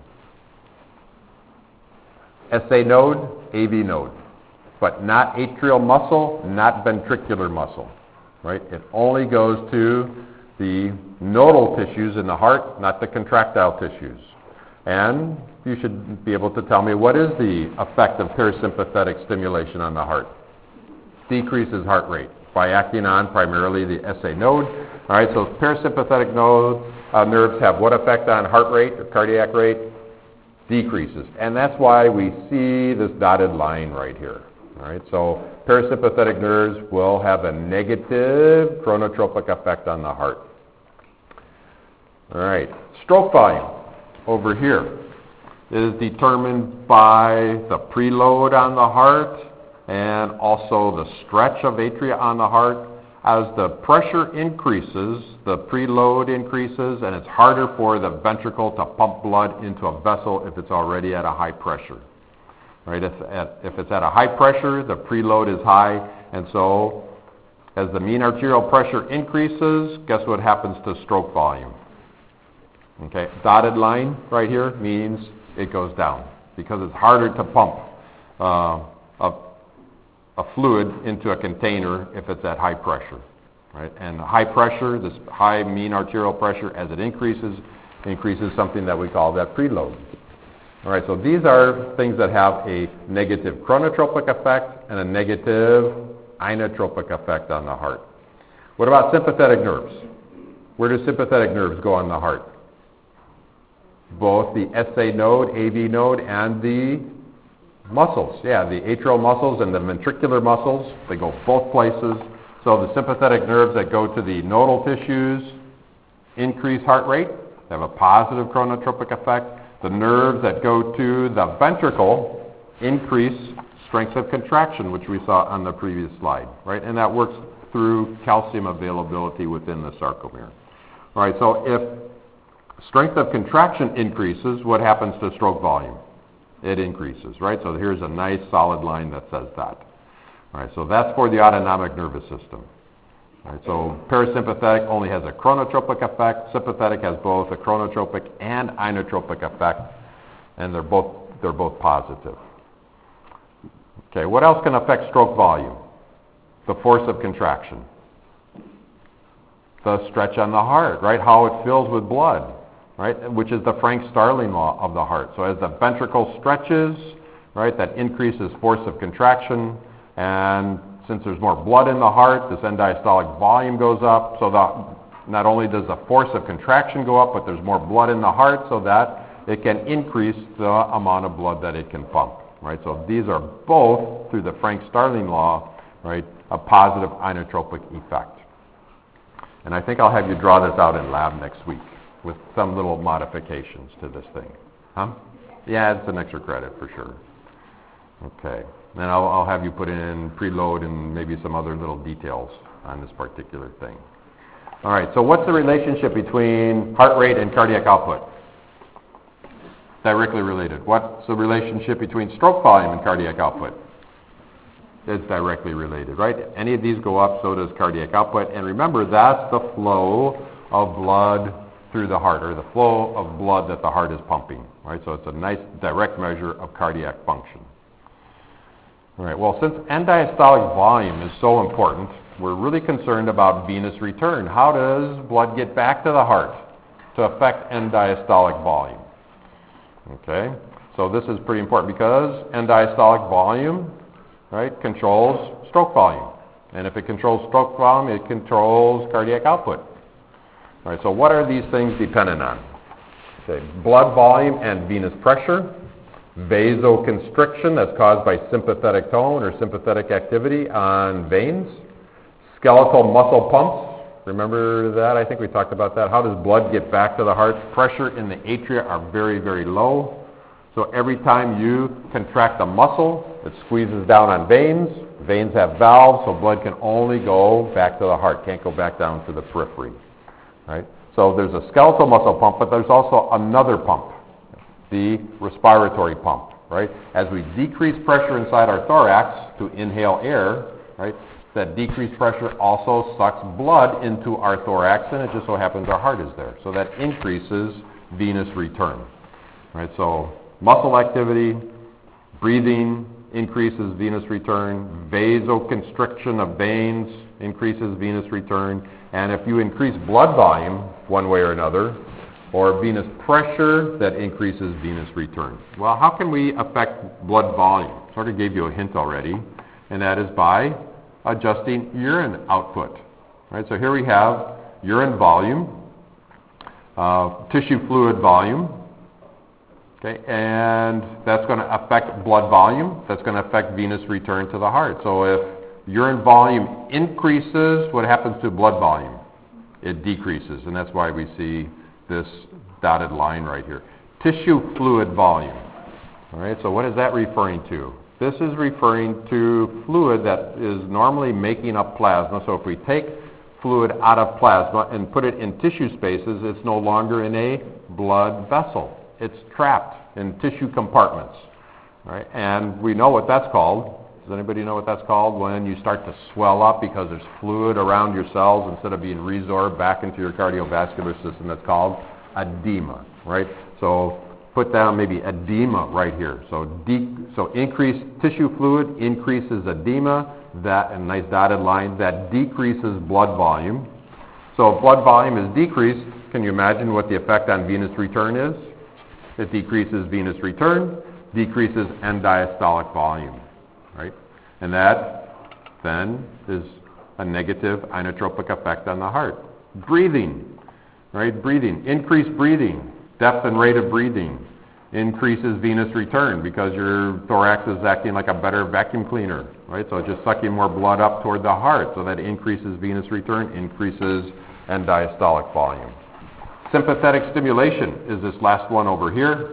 S A node, A V node, but not atrial muscle, not ventricular muscle, right? It only goes to the nodal tissues in the heart, not the contractile tissues. And you should be able to tell me, what is the effect of parasympathetic stimulation on the heart? Decreases heart rate by acting on primarily the S A node. All right, so parasympathetic node uh, nerves have what effect on heart rate or cardiac rate? Decreases. And that's why we see this dotted line right here. All right, so parasympathetic nerves will have a negative chronotropic effect on the heart. All right, stroke volume over here is determined by the preload on the heart and also the stretch of atria on the heart. as the pressure increases, the preload increases, and it's harder for the ventricle to pump blood into a vessel if it's already at a high pressure. Right? If, at, if it's at a high pressure, the preload is high, and so as the mean arterial pressure increases, guess what happens to stroke volume? Okay, dotted line right here means it goes down because it's harder to pump uh, a, a fluid into a container if it's at high pressure. Right? And high pressure, this high mean arterial pressure, as it increases, increases something that we call that preload. All right, so these are things that have a negative chronotropic effect and a negative inotropic effect on the heart. What about sympathetic nerves? Where do sympathetic nerves go on the heart? Both the S A node, A V node, and the muscles. Yeah, the atrial muscles and the ventricular muscles, they go both places. So the sympathetic nerves that go to the nodal tissues increase heart rate, they have a positive chronotropic effect. The nerves that go to the ventricle increase strength of contraction, which we saw on the previous slide, right? And that works through calcium availability within the sarcomere. All right, so if strength of contraction increases, what happens to stroke volume? It increases, right? So here's a nice solid line that says that. All right, so that's for the autonomic nervous system. All right, so parasympathetic only has a chronotropic effect. Sympathetic has both a chronotropic and inotropic effect, and they're both they're both positive. Okay, what else can affect stroke volume? The force of contraction. The stretch on the heart, right? How it fills with blood, right? Which is the Frank-Starling law of the heart. So as the ventricle stretches, right, that increases force of contraction, and since there's more blood in the heart, this end diastolic volume goes up, so that not only does the force of contraction go up, but there's more blood in the heart so that it can increase the amount of blood that it can pump. Right, so these are both, through the Frank-Starling law, right, a positive inotropic effect. And I think I'll have you draw this out in lab next week with some little modifications to this thing. Huh? Yeah, it's an extra credit for sure. Okay, then I'll, I'll have you put in preload and maybe some other little details on this particular thing. All right, so what's the relationship between heart rate and cardiac output? Directly related. What's the relationship between stroke volume and cardiac output? It's directly related, right? Any of these go up, so does cardiac output. And remember, that's the flow of blood through the heart, or the flow of blood that the heart is pumping, right? So it's a nice direct measure of cardiac function. All right, well, since end diastolic volume is so important, we're really concerned about venous return. How does blood get back to the heart to affect end diastolic volume? Okay, so this is pretty important because end diastolic volume, right, controls stroke volume. And if it controls stroke volume, it controls cardiac output. All right, so what are these things dependent on? Okay, blood volume and venous pressure, vasoconstriction that's caused by sympathetic tone or sympathetic activity on veins, skeletal muscle pumps. Remember that? I think we talked about that. How does blood get back to the heart? Pressure in the atria are very, very low. So every time you contract a muscle, it squeezes down on veins. Veins have valves, so blood can only go back to the heart, can't go back down to the periphery. Right? So there's a skeletal muscle pump, but there's also another pump, the respiratory pump. Right? As we decrease pressure inside our thorax to inhale air, right? That decreased pressure also sucks blood into our thorax, and it just so happens our heart is there. So that increases venous return. Right? So muscle activity, breathing increases venous return, vasoconstriction of veins increases venous return, and if you increase blood volume one way or another, or venous pressure, that increases venous return. Well, how can we affect blood volume? Sort of gave you a hint already, and that is by adjusting urine output. Right, so here we have urine volume, uh, tissue fluid volume, okay, and that's going to affect blood volume. That's going to affect venous return to the heart. So if urine volume increases, what happens to blood volume? It decreases, and that's why we see this dotted line right here. Tissue fluid volume. All right, so what is that referring to? This is referring to fluid that is normally making up plasma. So if we take fluid out of plasma and put it in tissue spaces, it's no longer in a blood vessel. It's trapped in tissue compartments. Right? And we know what that's called. Does anybody know what that's called? When you start to swell up because there's fluid around your cells instead of being resorbed back into your cardiovascular system. That's called edema, right? So put down maybe edema right here. So de- so increased tissue fluid increases edema. That, a nice dotted line, that decreases blood volume. So if blood volume is decreased, can you imagine what the effect on venous return is? It decreases venous return, decreases end diastolic volume, right? And that then is a negative inotropic effect on the heart. Breathing, right? Breathing, increased breathing, depth and rate of breathing increases venous return because your thorax is acting like a better vacuum cleaner, right? So it's just sucking more blood up toward the heart, so that increases venous return, increases end diastolic volume. Sympathetic stimulation is this last one over here.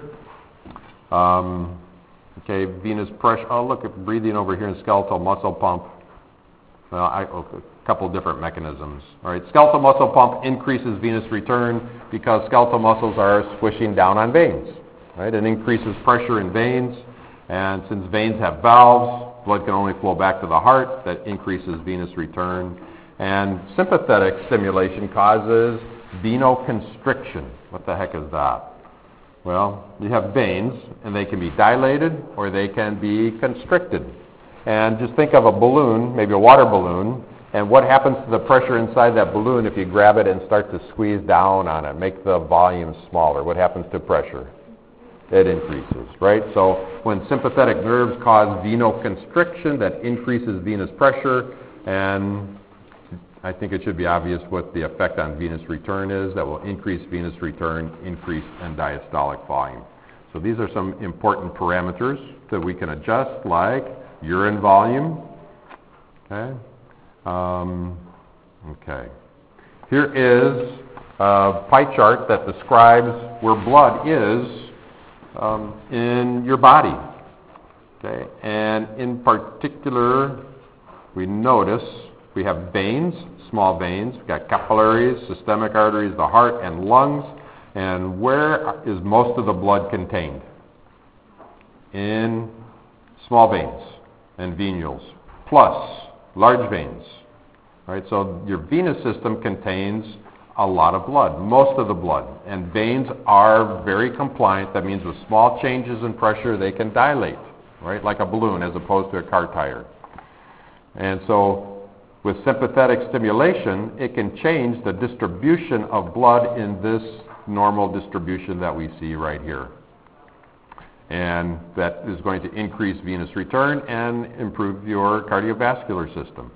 Um, okay, venous pressure. Oh, look at breathing over here in skeletal muscle pump. Well, I, okay, a couple different mechanisms. All right, skeletal muscle pump increases venous return because skeletal muscles are squishing down on veins. Right? It increases pressure in veins, and since veins have valves, blood can only flow back to the heart. That increases venous return. And sympathetic stimulation causes venoconstriction. What the heck is that? Well, you have veins, and they can be dilated or they can be constricted. And just think of a balloon, maybe a water balloon, and what happens to the pressure inside that balloon if you grab it and start to squeeze down on it, make the volume smaller? What happens to pressure? It increases, right? So when sympathetic nerves cause venoconstriction, that increases venous pressure, and I think it should be obvious what the effect on venous return is. That will increase venous return, increase end diastolic volume. So these are some important parameters that we can adjust, like urine volume. Okay. Um, okay. Here is a pie chart that describes where blood is Um, in your body, okay, and in particular, we notice we have veins, small veins. We've got capillaries, systemic arteries, the heart, and lungs. And where is most of the blood contained? In small veins and venules, plus large veins. Right. So your venous system contains a lot of blood, most of the blood, and veins are very compliant. That means with small changes in pressure, they can dilate, right, like a balloon as opposed to a car tire. And so with sympathetic stimulation, it can change the distribution of blood in this normal distribution that we see right here. And that is going to increase venous return and improve your cardiovascular system.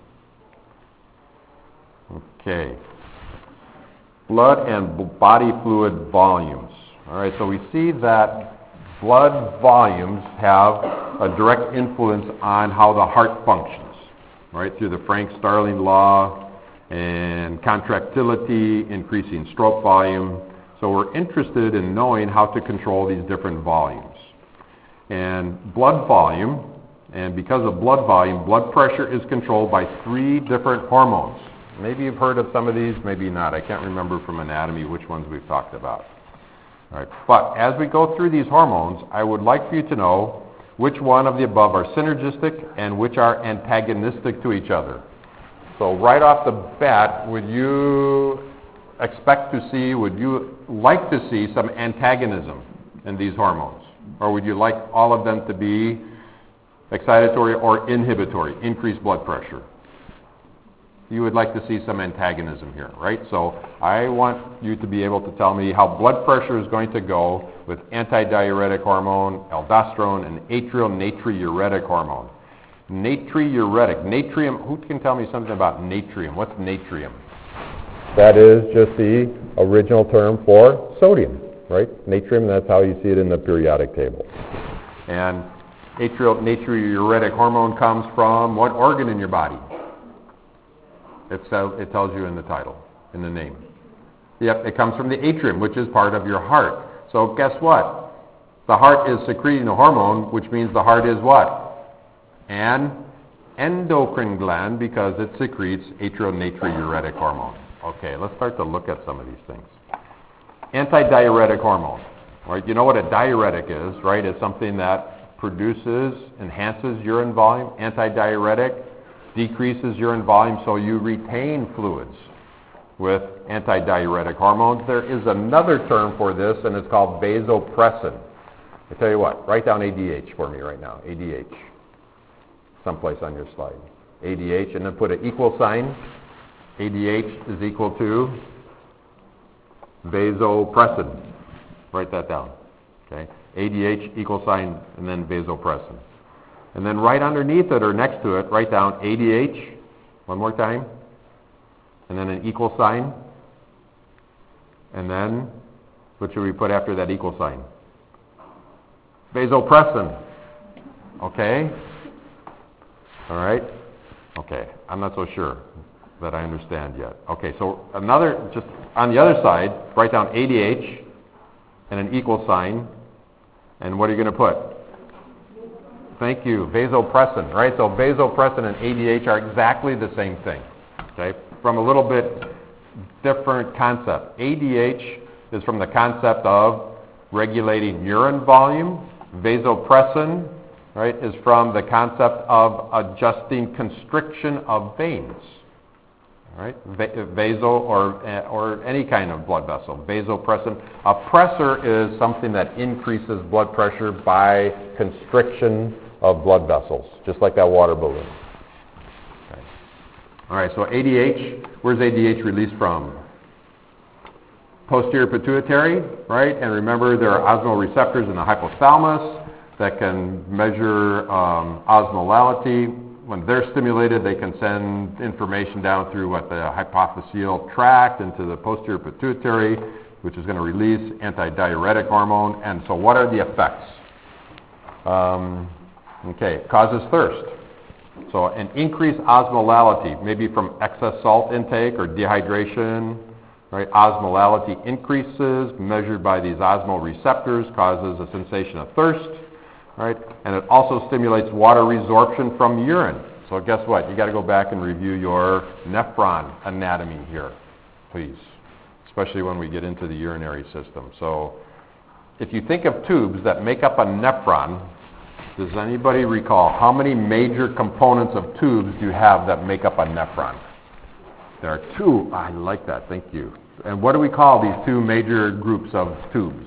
Okay. Blood and body fluid volumes. All right, so we see that blood volumes have a direct influence on how the heart functions, right, through the Frank-Starling law and contractility, increasing stroke volume. So we're interested in knowing how to control these different volumes. And blood volume, and because of blood volume, blood pressure is controlled by three different hormones. Maybe you've heard of some of these, maybe not. I can't remember from anatomy which ones we've talked about. All right. But as we go through these hormones, I would like for you to know which one of the above are synergistic and which are antagonistic to each other. So right off the bat, would you expect to see, would you like to see some antagonism in these hormones? Or would you like all of them to be excitatory or inhibitory, increased blood pressure? You would like to see some antagonism here, right? So I want you to be able to tell me how blood pressure is going to go with antidiuretic hormone, aldosterone, and atrial natriuretic hormone. Natriuretic, natrium, who can tell me something about natrium? What's natrium? That is just the original term for sodium, right? Natrium, that's how you see it in the periodic table. And atrial natriuretic hormone comes from what organ in your body? It, it tells you in the title, in the name. Yep, it comes from the atrium, which is part of your heart. So guess what? The heart is secreting a hormone, which means the heart is what? An endocrine gland because it secretes atrionatriuretic hormone. Okay, let's start to look at some of these things. Antidiuretic hormone. Right? You know what a diuretic is, right? It's something that produces, enhances urine volume. Antidiuretic decreases urine volume so you retain fluids with antidiuretic hormones. There is another term for this, and it's called vasopressin. I tell you what, write down A D H for me right now, A D H, someplace on your slide. A D H, and then put an equal sign. A D H is equal to vasopressin. Write that down, okay? A D H equal sign, and then vasopressin. And then right underneath it or next to it, write down A D H, one more time, and then an equal sign. And then, what should we put after that equal sign? Vasopressin. Okay? All right? Okay, I'm not so sure that I understand yet. Okay, so another, just on the other side, write down A D H and an equal sign. And what are you going to put? Thank you, vasopressin, right? So vasopressin and A D H are exactly the same thing, okay? From a little bit different concept. A D H is from the concept of regulating urine volume. Vasopressin, right, is from the concept of adjusting constriction of veins, all right? Va- vaso or, or any kind of blood vessel. Vasopressin. A pressor is something that increases blood pressure by constriction of blood vessels, just like that water balloon. Okay. All right, so A D H, where's A D H released from? Posterior pituitary, right? And remember, there are osmoreceptors in the hypothalamus that can measure um, osmolality. When they're stimulated, they can send information down through what the hypophyseal tract into the posterior pituitary, which is going to release antidiuretic hormone. And so what are the effects? Um, okay, it causes thirst. So an increased osmolality, maybe from excess salt intake or dehydration, right? Osmolality increases, measured by these osmoreceptors, causes a sensation of thirst, right? And it also stimulates water resorption from urine. So guess what? You got to go back and review your nephron anatomy here, please, especially when we get into the urinary system. So if you think of tubes that make up a nephron, does anybody recall how many major components of tubes do you have that make up a nephron? There are two. I like that. Thank you. And what do we call these two major groups of tubes?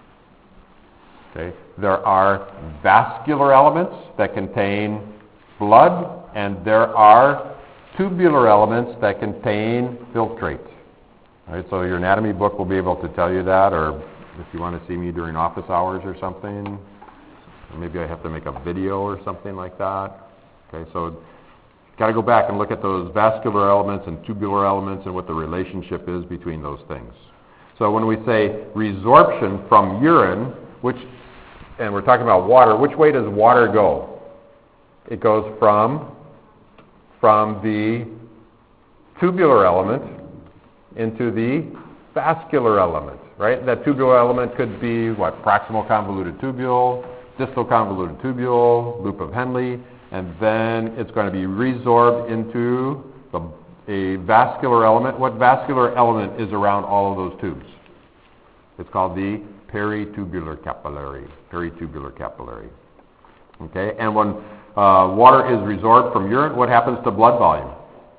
Okay. There are vascular elements that contain blood, and there are tubular elements that contain filtrate. All right, so your anatomy book will be able to tell you that, or if you want to see me during office hours or something, or maybe I have to make a video or something like that. Okay, so got to go back and look at those vascular elements and tubular elements and what the relationship is between those things. So when we say resorption from urine, which, and we're talking about water, which way does water go? It goes from, from the tubular element into the vascular element, right? That tubular element could be, what, proximal convoluted tubule, distal convoluted tubule, loop of Henle, and then it's going to be resorbed into the, a vascular element. What vascular element is around all of those tubes? It's called the peritubular capillary. Peritubular capillary. Okay, and when uh, water is resorbed from urine, what happens to blood volume?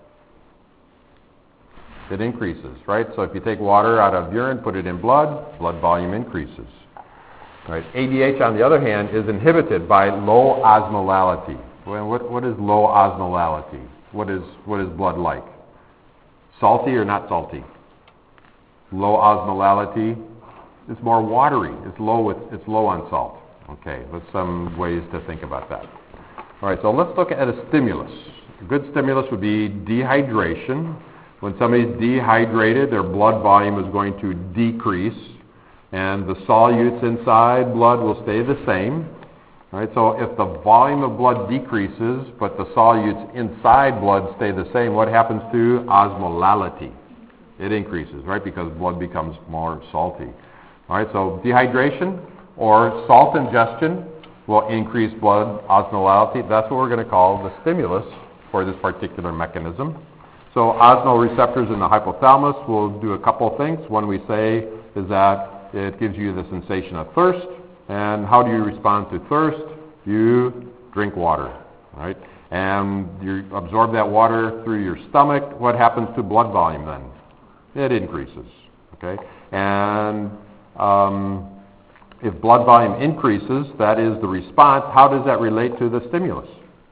It increases, right? So if you take water out of urine, put it in blood, blood volume increases. Right? A D H, on the other hand, is inhibited by low osmolality. Well, what, what is low osmolality? What is, what is blood like? Salty or not salty? Low osmolality is more watery. It's low, with, it's low on salt. Okay, that's some ways to think about that. All right, so let's look at a stimulus. A good stimulus would be dehydration. When somebody's dehydrated, their blood volume is going to decrease, and the solutes inside blood will stay the same. All right, so if the volume of blood decreases, but the solutes inside blood stay the same, what happens to osmolality? It increases, right, because blood becomes more salty. All right, so dehydration or salt ingestion will increase blood osmolality. That's what we're going to call the stimulus for this particular mechanism. So osmoreceptors in the hypothalamus will do a couple of things. One we say is that it gives you the sensation of thirst. And how do you respond to thirst? You drink water, right? And you absorb that water through your stomach. What happens to blood volume then? It increases, okay? And um, if blood volume increases, that is the response. How does that relate to the stimulus?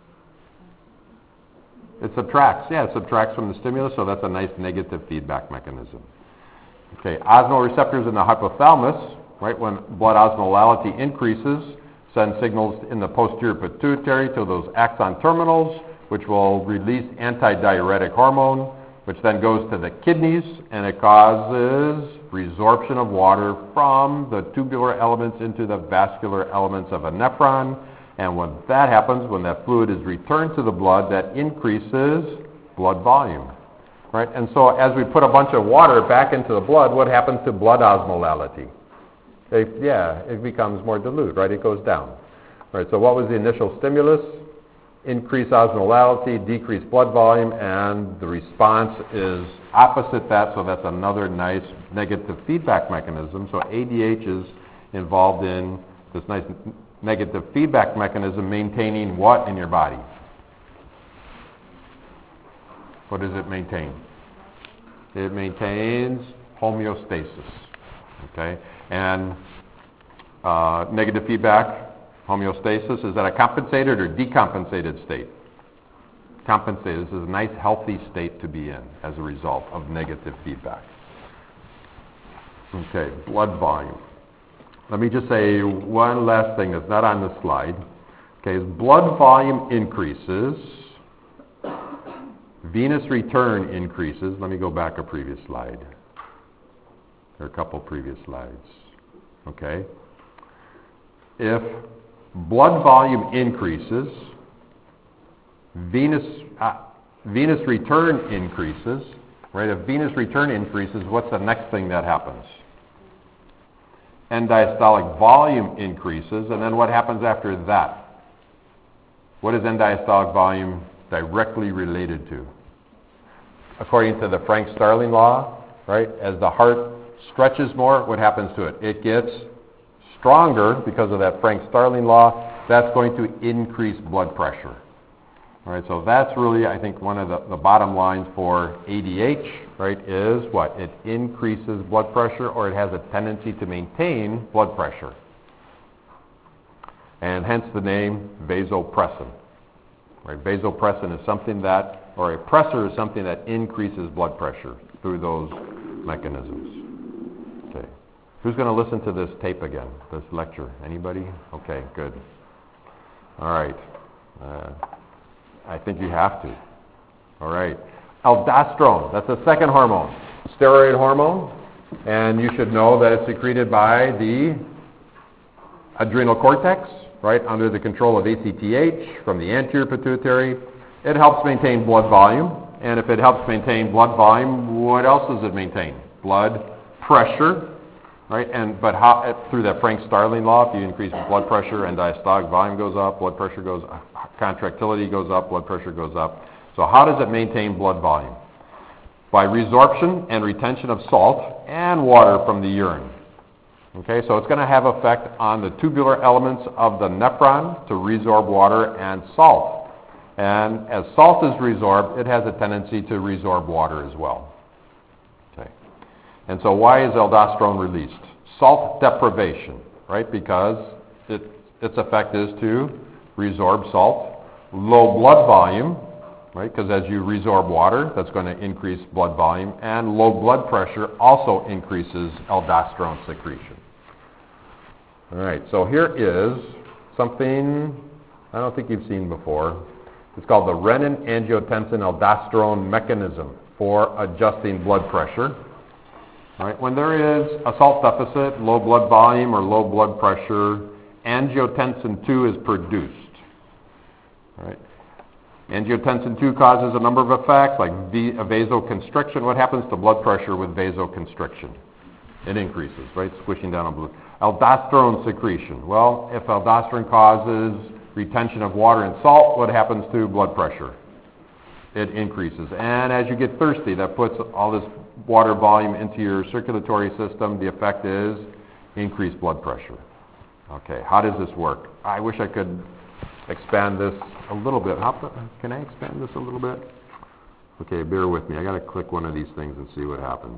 It subtracts. Yeah, it subtracts from the stimulus, so that's a nice negative feedback mechanism. Okay, osmoreceptors in the hypothalamus, right, when blood osmolality increases, send signals in the posterior pituitary to those axon terminals, which will release antidiuretic hormone, which then goes to the kidneys, and it causes resorption of water from the tubular elements into the vascular elements of a nephron. And when that happens, when that fluid is returned to the blood, that increases blood volume. Right? And so as we put a bunch of water back into the blood, what happens to blood osmolality? It, yeah, it becomes more dilute, right? It goes down. Right? So what was the initial stimulus? Increase osmolality, decrease blood volume, and the response is opposite that, so that's another nice negative feedback mechanism. So A D H is involved in this nice negative feedback mechanism, maintaining what in your body? What does it maintain? It maintains homeostasis, okay? And uh, negative feedback, homeostasis, is that a compensated or decompensated state? Compensated. This is a nice, healthy state to be in as a result of negative feedback. Okay, blood volume. Let me just say one last thing that's not on the slide. Okay, as blood volume increases, venous return increases. Let me go back a previous slide. There are a couple previous slides. Okay. If blood volume increases, venous uh, venous return increases, right? If venous return increases, what's the next thing that happens? End diastolic volume increases, and then what happens after that? What is end diastolic volume directly related to? According to the Frank-Starling law, right? As the heart stretches more, what happens to it? It gets stronger because of that Frank-Starling law. That's going to increase blood pressure. All right, so that's really, I think, one of the, the bottom lines for A D H, right, is what? It increases blood pressure, or it has a tendency to maintain blood pressure. And hence the name vasopressin. Right, vasopressin is something that, or a pressor is something that increases blood pressure through those mechanisms. Okay. Who's going to listen to this tape again, this lecture? Anybody? Okay, good. All right. Uh, I think you have to. All right. Aldosterone, that's the second hormone, steroid hormone, and you should know that it's secreted by the adrenal cortex, right, under the control of A C T H from the anterior pituitary. It helps maintain blood volume, and if it helps maintain blood volume, what else does it maintain? Blood pressure, right? And but how, through that Frank-Starling law, if you increase blood pressure and diastolic volume goes up, blood pressure goes up, contractility goes up, blood pressure goes up. So how does it maintain blood volume? By resorption and retention of salt and water from the urine. Okay, so it's going to have effect on the tubular elements of the nephron to resorb water and salt. And as salt is resorbed, it has a tendency to resorb water as well. Okay. And so why is aldosterone released? Salt deprivation, right? Because it, its effect is to resorb salt. Low blood volume, right? Because as you resorb water, that's going to increase blood volume. And low blood pressure also increases aldosterone secretion. All right, so here is something I don't think you've seen before. It's called the renin-angiotensin-aldosterone mechanism for adjusting blood pressure. All right, when there is a salt deficit, low blood volume, or low blood pressure, angiotensin two is produced. All right. Angiotensin two causes a number of effects, like vasoconstriction. What happens to blood pressure with vasoconstriction? It increases, right? Squishing down on blood. Aldosterone secretion. Well, if aldosterone causes retention of water and salt, what happens to blood pressure? It increases. And as you get thirsty, that puts all this water volume into your circulatory system. The effect is increased blood pressure. Okay, how does this work? I wish I could expand this a little bit. How, can I expand this a little bit? Okay, bear with me. I got to click one of these things and see what happens.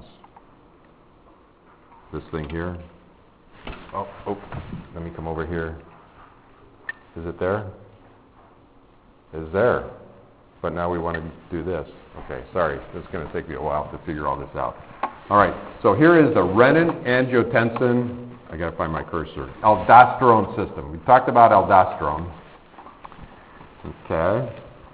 This thing here. Oh, oh, let me come over here. Is it there? It's there. But now we want to do this. Okay, sorry. This is going to take me a while to figure all this out. All right, so here is the renin-angiotensin, I got to find my cursor, aldosterone system. We talked about aldosterone. Okay.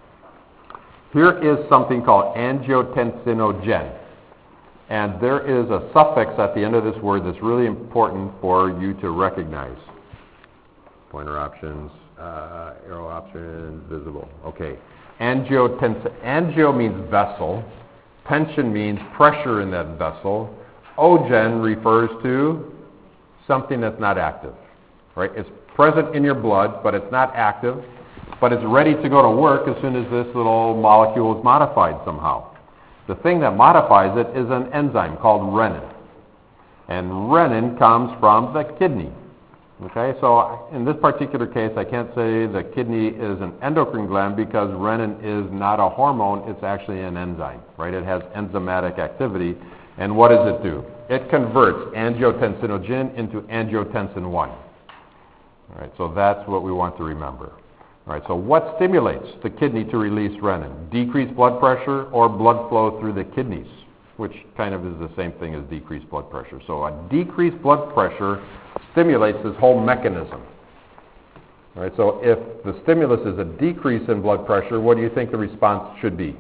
Here is something called angiotensinogen. And there is a suffix at the end of this word that's really important for you to recognize. Pointer options, uh, arrow options, visible. Okay. Angiotensin. Angio means vessel. Tension means pressure in that vessel. Ogen refers to something that's not active. Right? It's present in your blood, but it's not active. But it's ready to go to work as soon as this little molecule is modified somehow. The thing that modifies it is an enzyme called renin. And renin comes from the kidney. Okay, so in this particular case, I can't say the kidney is an endocrine gland because renin is not a hormone, it's actually an enzyme, right? It has enzymatic activity. And what does it do? It converts angiotensinogen into angiotensin one. All right, so that's what we want to remember. All right, so what stimulates the kidney to release renin? Decreased blood pressure or blood flow through the kidneys, which kind of is the same thing as decreased blood pressure. So a decreased blood pressure stimulates this whole mechanism. All right, so if the stimulus is a decrease in blood pressure, what do you think the response should be?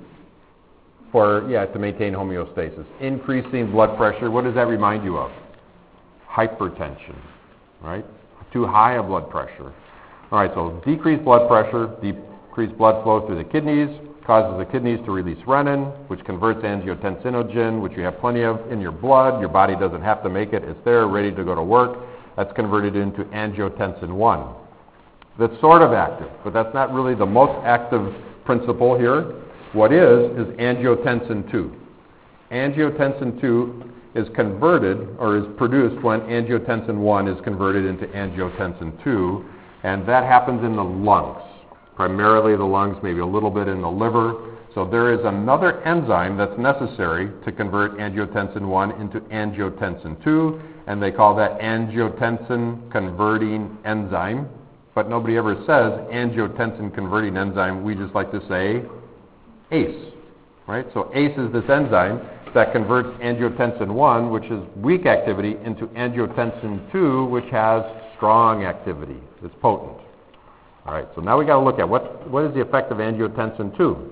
For, yeah, to maintain homeostasis. Increasing blood pressure, what does that remind you of? Hypertension, right? Too high a blood pressure. All right, so decreased blood pressure, decreased blood flow through the kidneys, causes the kidneys to release renin, which converts angiotensinogen, which you have plenty of in your blood. Your body doesn't have to make it. It's there, ready to go to work. That's converted into angiotensin one. That's sort of active, but that's not really the most active principle here. What is, is angiotensin two. Angiotensin two is converted, or is produced when angiotensin one is converted into angiotensin two, and that happens in the lungs. Primarily the lungs, maybe a little bit in the liver. So there is another enzyme that's necessary to convert angiotensin one into angiotensin two, and they call that angiotensin converting enzyme. But nobody ever says angiotensin converting enzyme. We just like to say A C E, right? So A C E is this enzyme that converts angiotensin one, which is weak activity, into angiotensin two, which has strong activity. It's potent. All right, so now we got to look at what what is the effect of angiotensin two.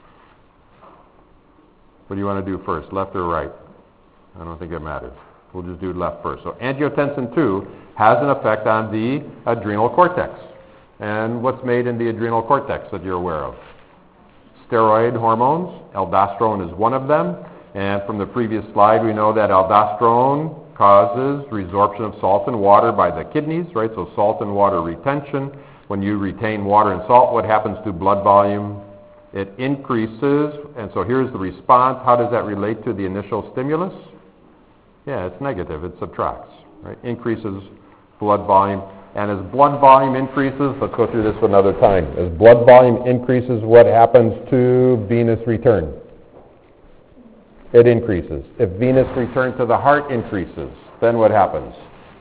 What do you want to do first, left or right? I don't think it matters. We'll just do left first. So angiotensin two has an effect on the adrenal cortex. And what's made in the adrenal cortex that you're aware of? Steroid hormones. Aldosterone is one of them. And from the previous slide, we know that aldosterone causes resorption of salt and water by the kidneys, right? So salt and water retention. When you retain water and salt, what happens to blood volume? It increases. And so here's the response. How does that relate to the initial stimulus? Yeah, it's negative. It subtracts, right? Increases blood volume. And as blood volume increases, let's go through this another time. As blood volume increases, what happens to venous return? It increases. If venous return to the heart increases, then what happens?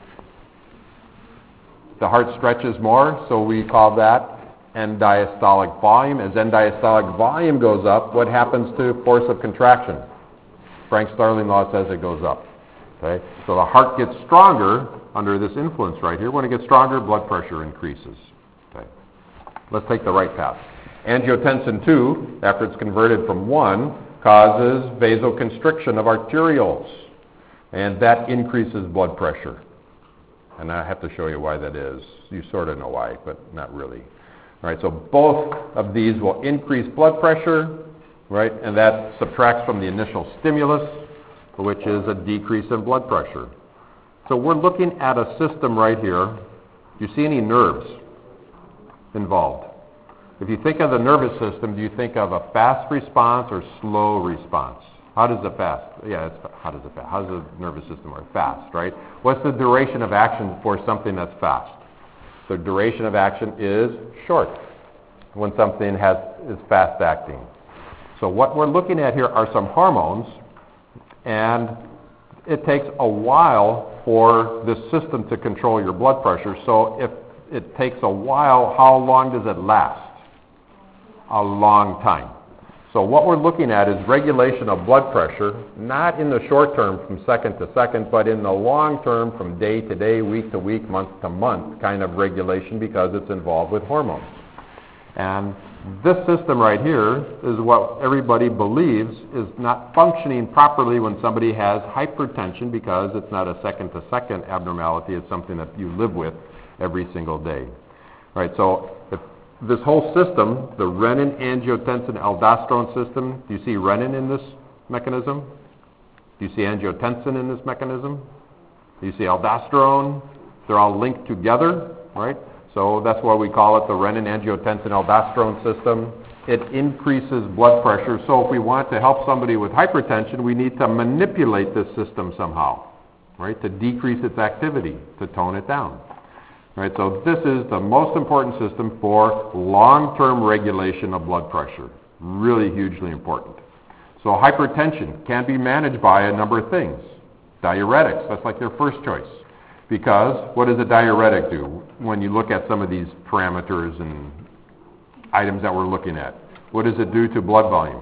The heart stretches more, so we call that end diastolic volume. As end diastolic volume goes up, what happens to force of contraction? Frank Starling law says it goes up. Okay? So the heart gets stronger under this influence right here. When it gets stronger, blood pressure increases. Okay? Let's take the right path. Angiotensin two, after it's converted from one, causes vasoconstriction of arterioles, and that increases blood pressure. And I have to show you why that is. You sort of know why, but not really. All right, so both of these will increase blood pressure, right, and that subtracts from the initial stimulus, which is a decrease in blood pressure. So we're looking at a system right here. Do you see any nerves involved? If you think of the nervous system, do you think of a fast response or slow response? How does the fast? Yeah, it's, how does it fast? How does the nervous system work? Fast, right? What's the duration of action for something that's fast? The duration of action is short when something has is fast acting. So what we're looking at here are some hormones, and it takes a while for this system to control your blood pressure. So if it takes a while, how long does it last? A long time. So what we're looking at is regulation of blood pressure, not in the short term from second to second, but in the long term from day to day, week to week, month to month kind of regulation, because it's involved with hormones. And this system right here is what everybody believes is not functioning properly when somebody has hypertension, because it's not a second to second abnormality, it's something that you live with every single day. All right, so if this whole system, the renin-angiotensin-aldosterone system, do you see renin in this mechanism? Do you see angiotensin in this mechanism? Do you see aldosterone? They're all linked together, right? So that's why we call it the renin-angiotensin-aldosterone system. It increases blood pressure. So if we want to help somebody with hypertension, we need to manipulate this system somehow, right, to decrease its activity, to tone it down. Right, so this is the most important system for long-term regulation of blood pressure. Really hugely important. So hypertension can be managed by a number of things. Diuretics, that's like their first choice. Because what does a diuretic do when you look at some of these parameters and items that we're looking at? What does it do to blood volume?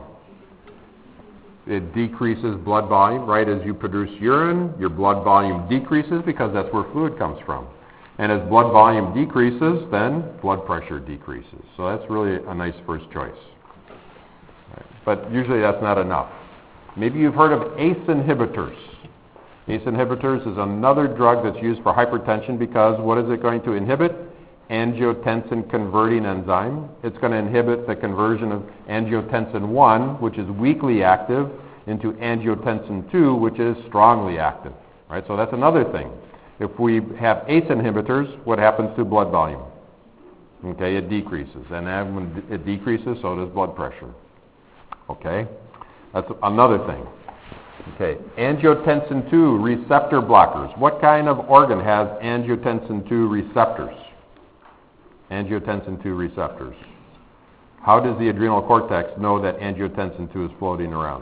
It decreases blood volume, right? As you produce urine, your blood volume decreases because that's where fluid comes from. And as blood volume decreases, then blood pressure decreases. So that's really a nice first choice. Right. But usually that's not enough. Maybe you've heard of A C E inhibitors. A C E inhibitors is another drug that's used for hypertension, because what is it going to inhibit? Angiotensin converting enzyme. It's going to inhibit the conversion of angiotensin one, which is weakly active, into angiotensin two, which is strongly active. Right? So that's another thing. If we have A C E inhibitors, what happens to blood volume? Okay, it decreases. And then when it decreases, so does blood pressure. Okay? That's another thing. Okay, angiotensin two receptor blockers. What kind of organ has angiotensin two receptors? Angiotensin two receptors. How does the adrenal cortex know that angiotensin two is floating around?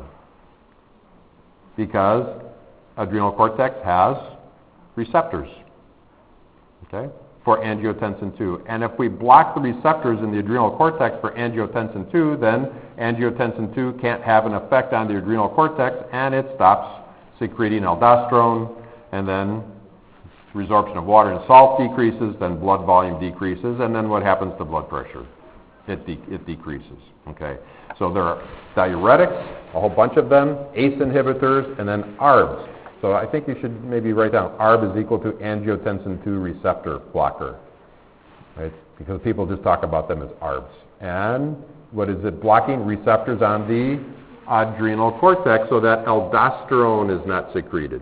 Because adrenal cortex has receptors, okay, for angiotensin two. And if we block the receptors in the adrenal cortex for angiotensin two, then angiotensin two can't have an effect on the adrenal cortex, and it stops secreting aldosterone, and then resorption of water and salt decreases, then blood volume decreases, and then what happens to blood pressure? It, de- it decreases, okay? So there are diuretics, a whole bunch of them, A C E inhibitors, and then A R Bs. So I think you should maybe write down A R B is equal to angiotensin two receptor blocker, right? Because people just talk about them as A R Bs. And what is it blocking? Receptors on the adrenal cortex so that aldosterone is not secreted.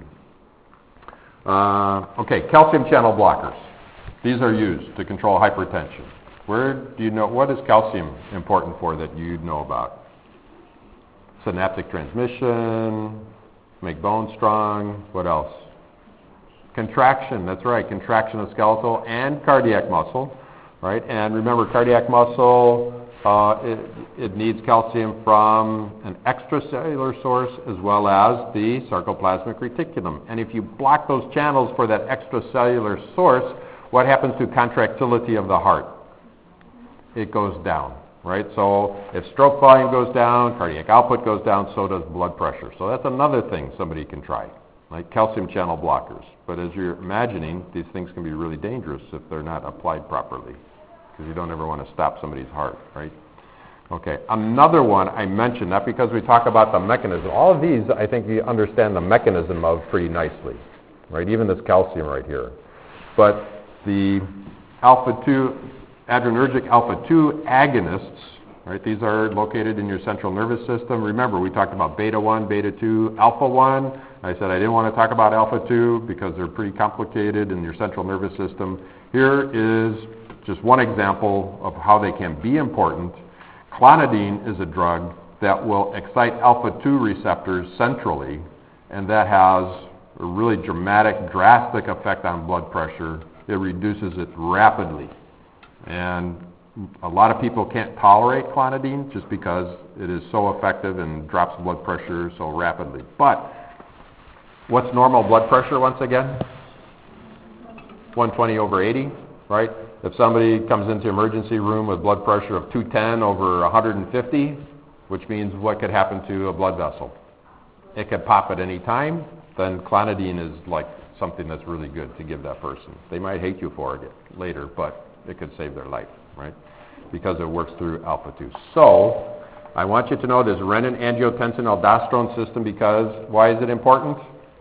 Uh, okay, calcium channel blockers. These are used to control hypertension. Where do you know, what is calcium important for that you know about? Synaptic transmission, make bones strong. What else? Contraction, that's right, contraction of skeletal and cardiac muscle, right? And remember, cardiac muscle, uh, it, it needs calcium from an extracellular source as well as the sarcoplasmic reticulum. And if you block those channels for that extracellular source, what happens to contractility of the heart? It goes down. Right? So if stroke volume goes down, cardiac output goes down, so does blood pressure. So that's another thing somebody can try, like calcium channel blockers. But as you're imagining, these things can be really dangerous if they're not applied properly, because you don't ever want to stop somebody's heart, right? Okay, another one I mentioned, not because we talk about the mechanism. All of these, I think you understand the mechanism of pretty nicely, right? Even this calcium right here. But the alpha two, adrenergic alpha two agonists right? These are located in your central nervous system. Remember, we talked about beta one, beta two, alpha one. I said I didn't want to talk about alpha two because they're pretty complicated in your central nervous system. Here is just one example of how they can be important. Clonidine is a drug that will excite alpha two receptors centrally, and that has a really dramatic, drastic effect on blood pressure. It reduces it rapidly. And a lot of people can't tolerate clonidine just because it is so effective and drops blood pressure so rapidly. But what's normal blood pressure once again? one twenty over eighty, right? If somebody comes into the emergency room with blood pressure of two ten over one hundred fifty, which means what could happen to a blood vessel? It could pop at any time. Then clonidine is like something that's really good to give that person. They might hate you for it later, but it could save their life, right? Because it works through alpha two. So I want you to know this renin, angiotensin, aldosterone system because why is it important?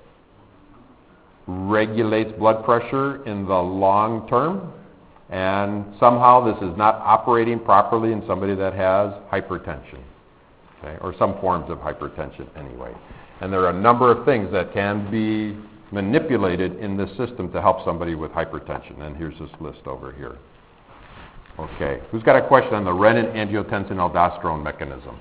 Regulates blood pressure in the long term, and somehow this is not operating properly in somebody that has hypertension, okay, or some forms of hypertension anyway. And there are a number of things that can be manipulated in this system to help somebody with hypertension, and here's this list over here. Okay, who's got a question on the renin, angiotensin, aldosterone mechanism?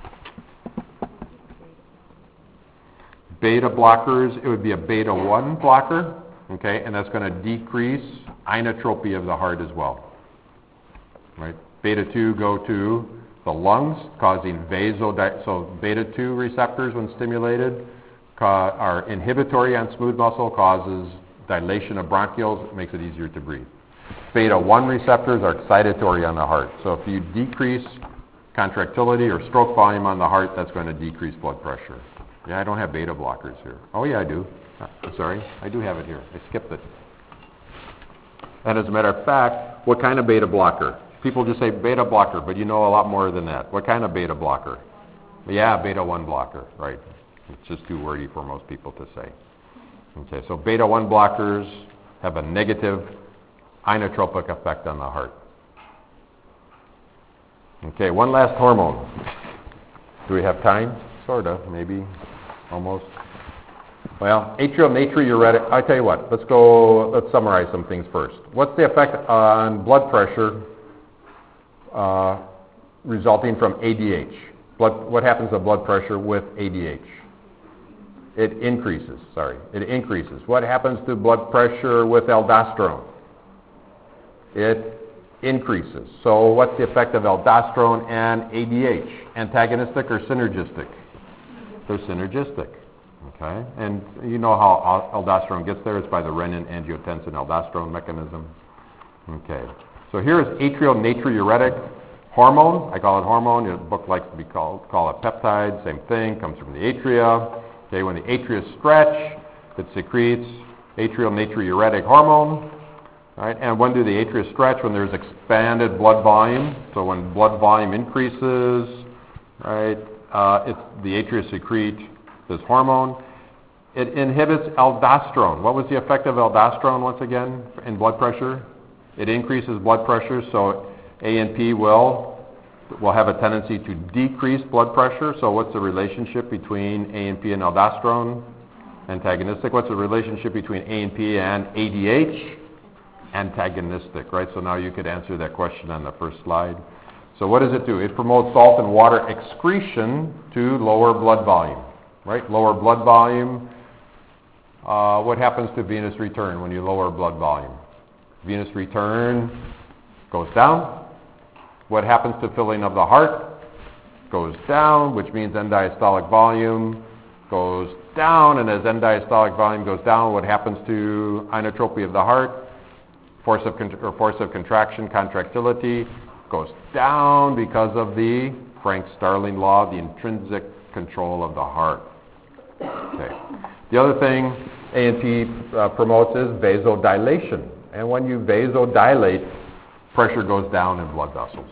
Beta blockers, it would be a beta one blocker, okay, and that's going to decrease inotropy of the heart as well, right? Beta two go to the lungs, causing vasodilation. So beta two receptors, when stimulated, ca- are inhibitory on smooth muscle, causes dilation of bronchioles, it makes it easier to breathe. Beta one receptors are excitatory on the heart. So if you decrease contractility or stroke volume on the heart, that's going to decrease blood pressure. Yeah, I don't have beta blockers here. Oh, yeah, I do. I'm sorry. I do have it here. I skipped it. And as a matter of fact, what kind of beta blocker? People just say beta blocker, but you know a lot more than that. What kind of beta blocker? Yeah, beta one blocker, right. It's just too wordy for most people to say. Okay, so beta one blockers have a negative inotropic effect on the heart. Okay, one last hormone. Do we have time? Sort of, maybe, almost. Well, atrial natriuretic, I tell you what, let's go, let's summarize some things first. What's the effect on blood pressure uh, resulting from A D H? Blood, what happens to blood pressure with A D H? It increases, sorry, it increases. What happens to blood pressure with aldosterone? It increases. So what's the effect of aldosterone and A D H? Antagonistic or synergistic? They're synergistic, okay? And you know how aldosterone gets there. It's by the renin-angiotensin aldosterone mechanism. Okay, so here is atrial natriuretic hormone. I call it hormone. Your book likes to be called call it peptide. Same thing, comes from the atria. Okay, when the atria stretch, it secretes atrial natriuretic hormone. Right? And when do the atria stretch? When there's expanded blood volume. So when blood volume increases, right, uh, it's, the atria secrete this hormone. It inhibits aldosterone. What was the effect of aldosterone once again in blood pressure? It increases blood pressure, so A N P will, will have a tendency to decrease blood pressure. So what's the relationship between A N P and aldosterone? Antagonistic. What's the relationship between A N P and A D H? Antagonistic, right? So now you could answer that question on the first slide. So what does it do? It promotes salt and water excretion to lower blood volume, right? Lower blood volume. Uh, what happens to venous return when you lower blood volume? Venous return goes down. What happens to filling of the heart? Goes down, which means end diastolic volume goes down. And as end diastolic volume goes down, what happens to inotropy of the heart? Force of, con- or force of contraction, contractility, goes down because of the Frank-Starling law, the intrinsic control of the heart. Okay. The other thing A N P uh, promotes is vasodilation. And when you vasodilate, pressure goes down in blood vessels.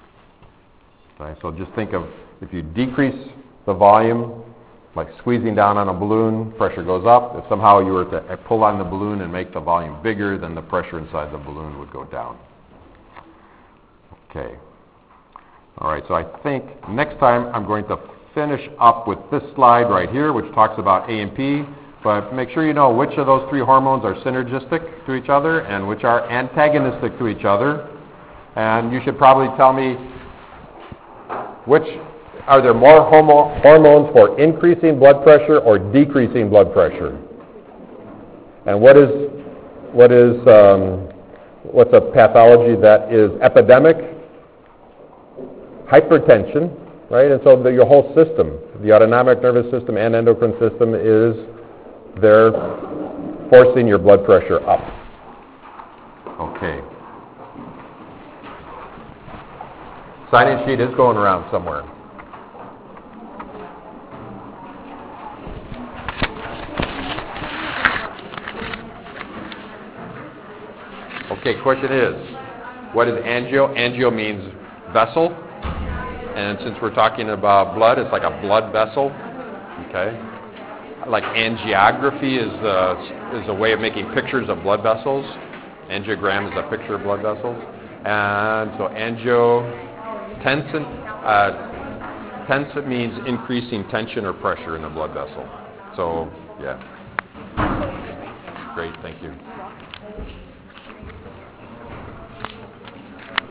Okay. So just think of if you decrease the volume, like squeezing down on a balloon, pressure goes up. If somehow you were to pull on the balloon and make the volume bigger, then the pressure inside the balloon would go down. Okay. All right, so I think next time I'm going to finish up with this slide right here, which talks about A and P, but make sure you know which of those three hormones are synergistic to each other and which are antagonistic to each other. And you should probably tell me which, are there more homo- hormones for increasing blood pressure or decreasing blood pressure? And what is, what is, um, what's a pathology that is epidemic? Hypertension, right? And so the, your whole system, the autonomic nervous system and endocrine system, is they're forcing your blood pressure up. Okay. Sign-in sheet is going around somewhere. Okay, question is, what is angio? Angio means vessel. And since we're talking about blood, it's like a blood vessel. Okay. Like angiography is a, is a way of making pictures of blood vessels. Angiogram is a picture of blood vessels. And so angiotensin, uh, tensin means increasing tension or pressure in the blood vessel. So, yeah. Great, thank you.